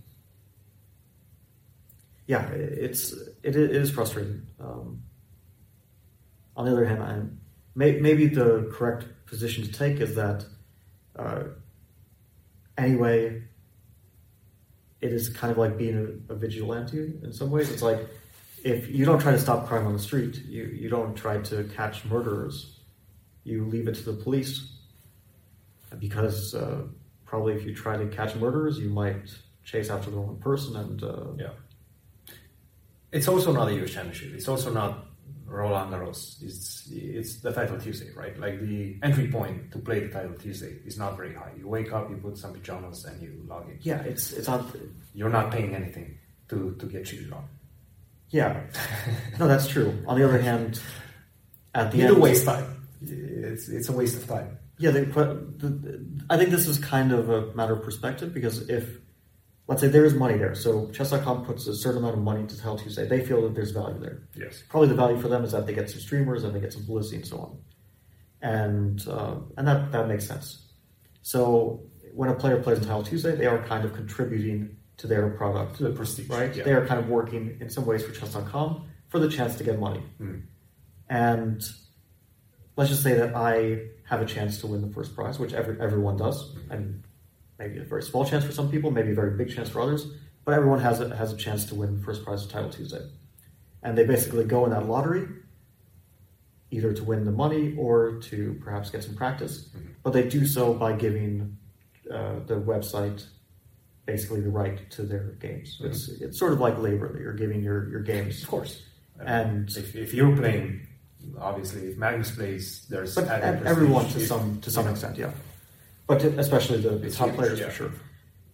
Yeah, it's it, it is frustrating. Um, on the other hand, I may, maybe the correct position to take is that uh, anyway. It is kind of like being a, a vigilante in some ways. It's like if you don't try to stop crime on the street, you, you don't try to catch murderers, you leave it to the police. Because uh, probably if you try to catch murderers, you might chase after the wrong person. And uh, yeah, it's also not a U S Championship. It's also not Roland Garros. It's it's the Title Tuesday, right? Like the entry point to play the Title Tuesday is not very high. You wake up, you put some pajamas, and you log in. Yeah, it's it's not. You're not paying anything to, to get cheated on. Yeah, no, that's true. On the other hand, at the you end, do waste time. It's it's a waste of time. Yeah, they put. The, I think this is kind of a matter of perspective because if, let's say there is money there, so chess dot com puts a certain amount of money to Title Tuesday, they feel that there's value there. Yes. Probably the value for them is that they get some streamers and they get some publicity and so on, and uh, and that that makes sense. So when a player plays on Title Tuesday, they are kind of contributing to their product, to the prestige, right? Yeah. They are kind of working in some ways for chess dot com for the chance to get money. Mm. And let's just say that I have a chance to win the first prize, which every, everyone does, and maybe a very small chance for some people, maybe a very big chance for others, but everyone has a, has a chance to win the first prize of Title Tuesday. And they basically go in that lottery, either to win the money or to perhaps get some practice, Mm-hmm. but they do so by giving uh, the website basically the right to their games. Mm-hmm. It's it's sort of like labor that you're giving your, your games. Of course. And if, if you're playing, obviously, if Magnus plays, there's but added everyone to prestige. some to some Yeah. extent, yeah. But to, especially the, the It's top huge, players yeah. for sure.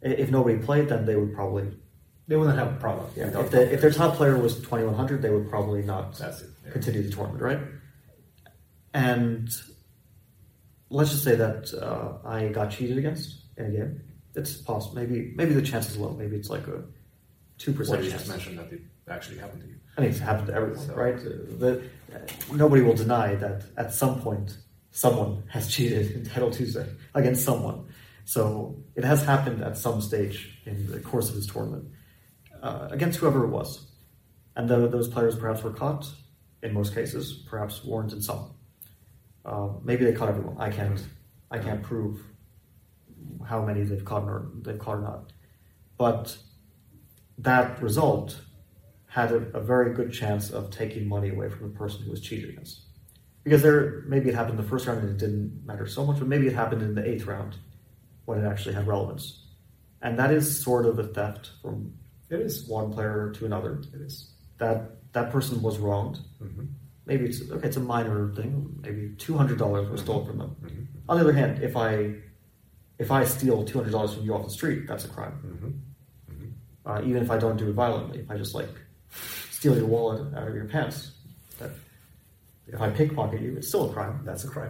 If nobody played, then they would probably they wouldn't have a problem. yeah. without If, the, if their top player was twenty-one hundred, they would probably not That's it. Yeah. continue the tournament, right? And let's just say that uh, I got cheated against in a game. It's possible. Maybe maybe the chance is low. Maybe it's like a two Well, percent you chance. just mentioned that it actually happened to you. I mean, it's happened to everyone, So- right? The, uh, nobody will deny that at some point someone has cheated in Title Tuesday against someone. So it has happened at some stage in the course of this tournament uh, against whoever it was. And the, those players perhaps were caught in most cases, perhaps weren't in some. Uh, maybe they caught everyone. I can't. I can't prove how many they've caught or they've caught or not. But that result had a, a very good chance of taking money away from the person who was cheated against. Because there, maybe it happened in the first round and it didn't matter so much, but maybe it happened in the eighth round when it actually had relevance. And that is sort of a theft from It is. one player to another. It is. That that person was wronged. Mm-hmm. Maybe it's okay. It's a minor thing. Maybe two hundred dollars was stolen from them. Mm-hmm. On the other hand, if I if I steal two hundred dollars from you off the street, that's a crime. Mm-hmm. Mm-hmm. Uh, even if I don't do it violently, if I just like steal your wallet out of your pants, that if I pickpocket you, it's still a crime. That's a crime.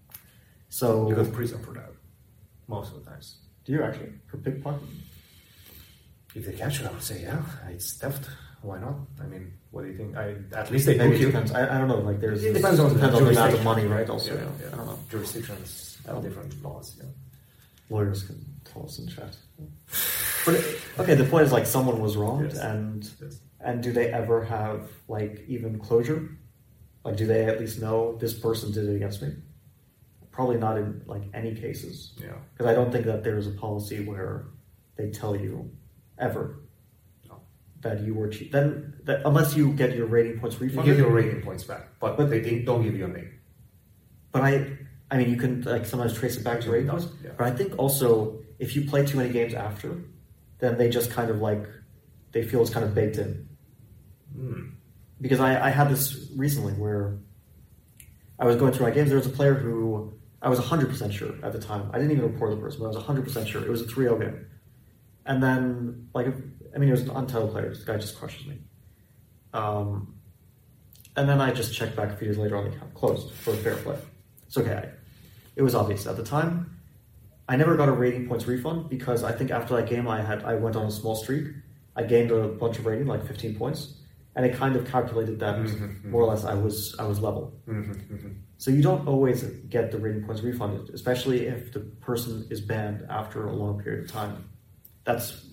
So You go to prison for that. Most of the times. do you actually for pickpocketing? If they catch you, I would say, yeah, it's theft. Why not? I mean, what do you think? I at least they Maybe book it you. depends. I, I don't know. Like there's It depends on the depends on the amount of jurisdiction. money, right? Also, Yeah, yeah, yeah. I don't know. Jurisdictions have different laws. Yeah. Lawyers can tell us in chat. But okay, the point is like someone was wronged, Yes. and Yes. and do they ever have like even closure? Like, do they at least know this person did it against me? Probably not in like any cases, Yeah. because I don't think that there is a policy where they tell you ever No. that you were cheat. Then that, unless you get your rating points You refunded. give your rating points back, but, But- they didn't- don't give you a name. But I, I mean, you can like sometimes trace it back to rating No, points. yeah. But I think also if you play too many games after, then they just kind of like they feel it's kind of baked in. Mm. Because I, I had this recently where I was going through my games. There was a player who I was one hundred percent sure at the time. I didn't even report the person, but I was one hundred percent sure. It was a three oh game. And then, like, I mean, it was an untitled player. This guy just crushes me. Um, and then I just checked back a few days later on the account, closed for fair play. It's okay. It was obvious at the time. I never got a rating points refund because I think after that game I had I went on a small streak. I gained a bunch of rating, like fifteen points, and it kind of calculated that Mhm, more or less I was I was level. Mm-hmm, mm-hmm. So you don't always get the rating points refunded, especially if the person is banned after a long period of time. That's.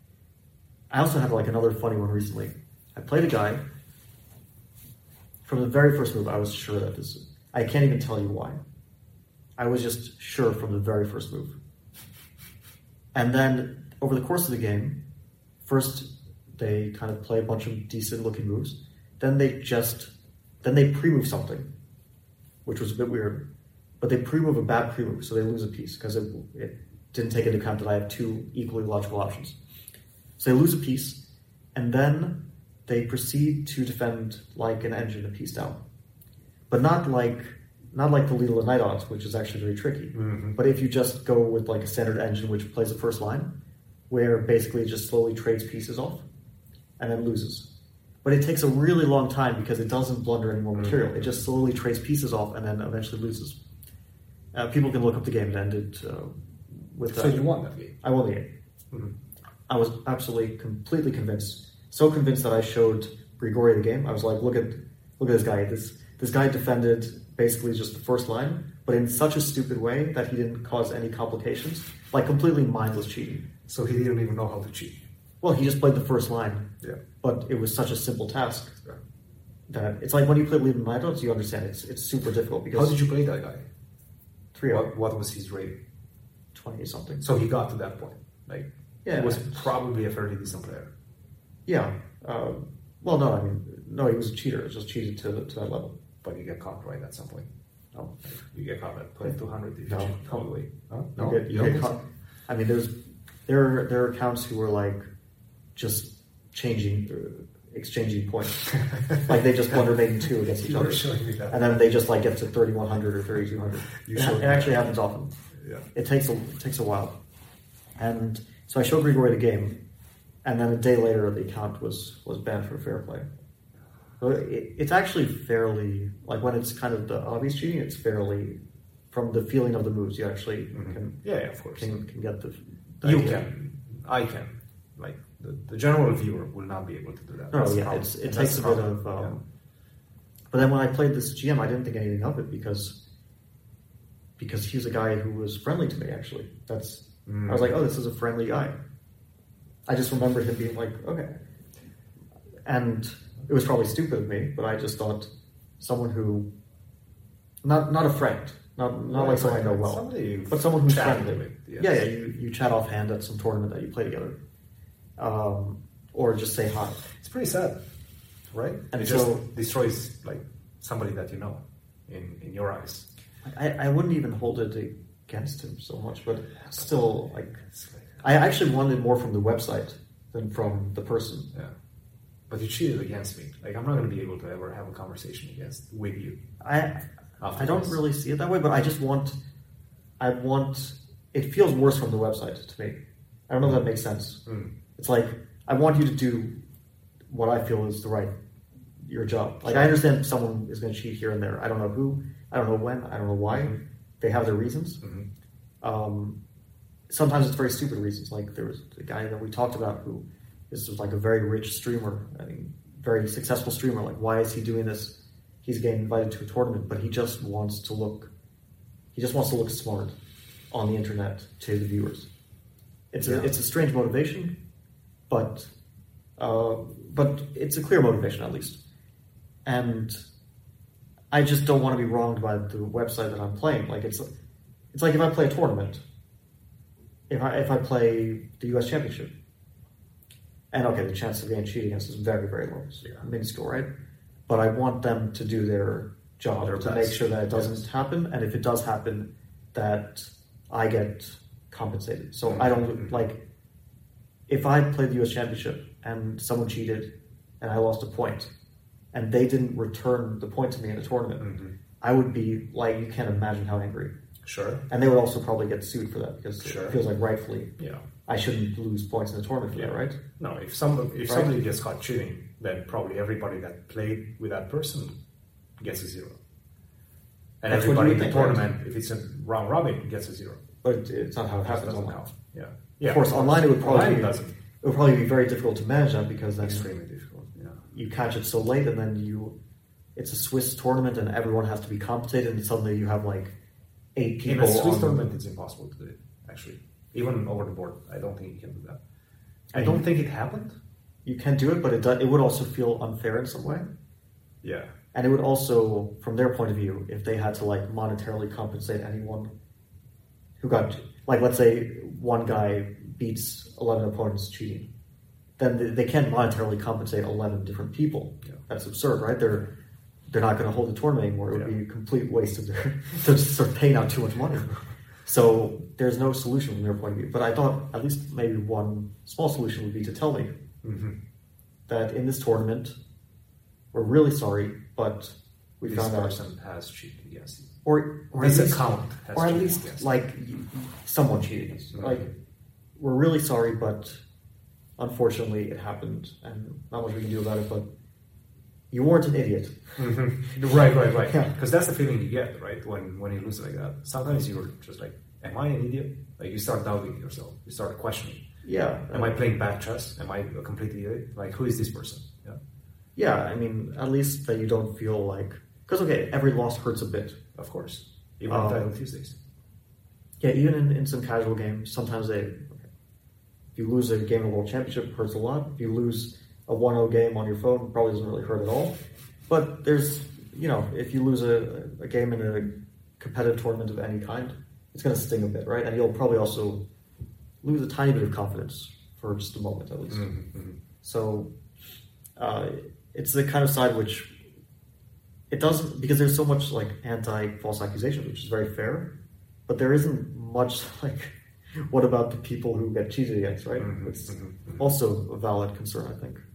I also had like another funny one recently. I played a guy. From the very first move, I was sure that this. I can't even tell you why. I was just sure from the very first move. And then over the course of the game, first they kind of play a bunch of decent looking moves. Then they just, then they pre-move something, which was a bit weird. But they pre-move a bad pre-move, so they lose a piece because it, it didn't take into account that I have two equally logical options. So they lose a piece, and then they proceed to defend like an engine a piece down. But not like not like the Lethal Night odds, which is actually very tricky. Mm-hmm. But if you just go with like a standard engine which plays the first line, where basically it just slowly trades pieces off and then loses. But it takes a really long time because it doesn't blunder any more material. Mm-hmm. It just slowly trades pieces off and then eventually loses. Uh, people can look up the game. It ended uh, with So that. you won that game. I won the game. Mm-hmm. I was absolutely, completely convinced. So convinced that I showed Grigori the game. I was like, look at look at this guy. This this guy defended basically just the first line, but in such a stupid way that he didn't cause any complications. Like completely mindless cheating. So he didn't even know how to cheat. Well, he just played the first line, Yeah. but it was such a simple task Yeah. that it's like when you play Lead and Night, you understand it's it's super difficult because How did you play that guy? three oh, What, what was his rating? twenty something. So he got to that point. Like, Yeah. he was probably a fairly decent player. Yeah. Uh, well, no, I mean, no, he was a cheater. It just cheated to to that level. But you get caught, right, at some point. No. You get caught at playing two hundred if No. you cheat, probably. Huh? You No, get, you don't get think caught. I mean, there's there are, there are accounts who are like just changing, uh, exchanging points. Like they just blunder making two against so. each You other, were showing me that. and then they just like get to thirty-one hundred or thirty-two hundred. You It, showed it me actually that. happens often. Yeah. It takes a it takes a while, and So I showed Grigori the game, and then a day later the account was, was banned for fair play. So it, it's actually fairly, like when it's kind of the obvious cheating, it's fairly, from the feeling of the moves, you actually Mm-hmm. can, Yeah, yeah, of course. can, can get the, the You idea. can, I can. Like the, the general viewer will not be able to do that. No, That's the yeah, problem. it's, it And takes that's a the bit problem. of. Um, Yeah. But then when I played this G M, I didn't think anything of it because because he was a guy who was friendly to me. Actually, that's Mm. I was like, oh, this is a friendly guy. I just remembered him being like, okay, and it was probably stupid of me, but I just thought someone who not not a friend, not not like someone I know well, Somebody you but someone who's chatted friendly. with, yes. Yeah, yeah, you you chat offhand at some tournament that you play together, um, or just say hi. It's pretty sad, right? And it so- just destroys like somebody that you know in, in your eyes. I, I wouldn't even hold it against him so much, but still, like, It's like, I actually wanted more from the website than from the person. yeah. But you cheated against me. Like I'm not going to be able to ever have a conversation against with you. I After I don't this. really see it that way, but I just want, I want, it feels worse from the website to me. I don't know if that makes sense. Mm. It's like, I want you to do what I feel is the right, your job. Like, I understand someone is going to cheat here and there. I don't know who, I don't know when, I don't know why. Mhm. They have their reasons. Mhm. Um, sometimes it's very stupid reasons. Like there was a guy that we talked about who is just like a very rich streamer, I mean, very successful streamer. Like, why is he doing this? He's getting invited to a tournament, but he just wants to look, he just wants to look smart on the internet to the viewers. It's Yeah. a it's a strange motivation, but uh, but it's a clear motivation at least. And I just don't want to be wronged by the website that I'm playing. Like it's it's like if I play a tournament, if I if I play the U S Championship, and okay, the chance of getting cheated against is very very low, it's Yeah. minuscule, right? But I want them to do their job Their to best. make sure that it doesn't Yes. happen, and if it does happen, that I get compensated. So I don't Mhm. like if I played the U S Championship and someone cheated and I lost a point, and they didn't return the point to me in a tournament, Mhm. I would be like, you can't imagine how angry. Sure. And they would also probably get sued for that because Sure. it feels like rightfully Yeah. I shouldn't lose points in the tournament for Yeah. that, right? No, if some if Right. somebody gets caught cheating, then probably everybody that played with that person gets a zero. And That's what you everybody would in the think, right? tournament, if it's a round robin, gets a zero. But it's not how it It happens doesn't online. count. Yeah. Yeah. Of course, online it would probably Online be, doesn't. it would probably be very difficult to manage that because then Extremely difficult. Yeah. you catch it so late and then you it's a Swiss tournament and everyone has to be compensated and suddenly you have like eight In people a Swiss on, tournament, it's impossible to do it. Actually, even over the board, I don't think you can do that. I And don't you- think it happened. you can do it, but it do, it would also feel unfair in some way. Yeah. And it would also, from their point of view, if they had to like monetarily compensate anyone who got, like, let's say one guy beats eleven opponents cheating, then they, they can't monetarily compensate eleven different people. Yeah. That's absurd, right? They're they're not going to hold the tournament anymore. It would Yeah. be a complete waste of their to just start paying out too much money. So there's no solution from their point of view. But I thought at least maybe one small solution would be to tell me Mm-hmm. that in this tournament, we're really sorry, but we This found out, person has cheated against you. or or at This least, account has or at cheated least against you. like you- someone cheated us. Mhm. Like we're really sorry, but unfortunately it happened, and not much we can do about it. But you weren't an idiot. Mm-hmm. Right, right, right. Yeah. Because that's the feeling you get, right? When when you lose like that. Sometimes you're just like, "Am I an idiot?" Like you start doubting yourself. You start questioning. Yeah. Am I playing bad chess? Am I a complete idiot? Like, who is this person? Yeah, Yeah. I mean, at least that you don't feel like because okay, every loss hurts a bit. of course. Even Um, on Title Tuesdays. Yeah, even in, in some casual games, sometimes they. If you lose a game of World Championship, it hurts a lot. If you lose a one oh game on your phone, it probably doesn't really hurt at all. But there's, you know, if you lose a, a game in a competitive tournament of any kind, it's going to sting a bit, right? And you'll probably also lose a tiny bit of confidence for just a moment, at least. Mm-hmm. So uh, it's the kind of side which it doesn't, because there's so much like anti-false accusation, which is very fair, but there isn't much like, what about the people who get cheated against, right? Mhm, It's mhm, mhm. also a valid concern, I think.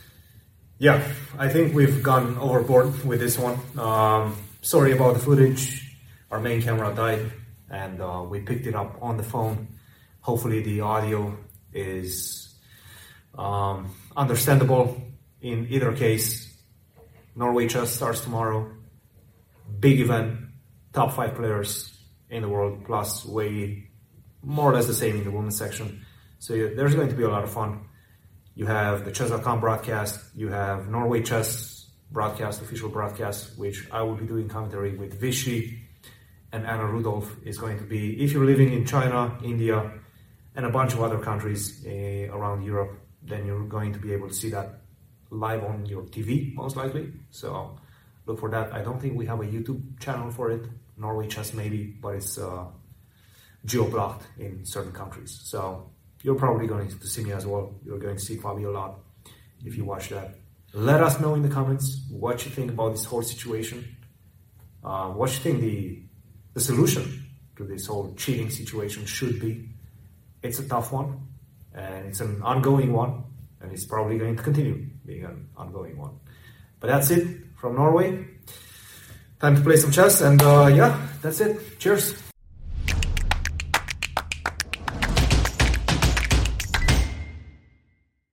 Yeah, I think we've gone overboard with this one. Um, sorry about the footage. Our main camera died, and uh, we picked it up on the phone. Hopefully, the audio is um, understandable. In either case, Norway Chess starts tomorrow. Big event, top five players in the world, plus way more or less the same in the women's section. So yeah, there's going to be a lot of fun. You have the chess dot com broadcast, you have Norway Chess broadcast, official broadcast, which I will be doing commentary with Vichy, and Anna Rudolph is going to be, if you're living in China, India, and a bunch of other countries uh, around Europe, then you're going to be able to see that live on your T V, most likely. So look for that. I don't think we have a YouTube channel for it. Norway Chess maybe, but it's uh, geo-blocked in certain countries. So you're probably going to see me as well. You're going to see Fabio a lot if you watch that. Let us know in the comments what you think about this whole situation. Uh, what you think the the solution to this whole cheating situation should be. It's a tough one, and it's an ongoing one, and it's probably going to continue being an ongoing one. But that's it from Norway. Time to play some chess, and uh, yeah, that's it. Cheers.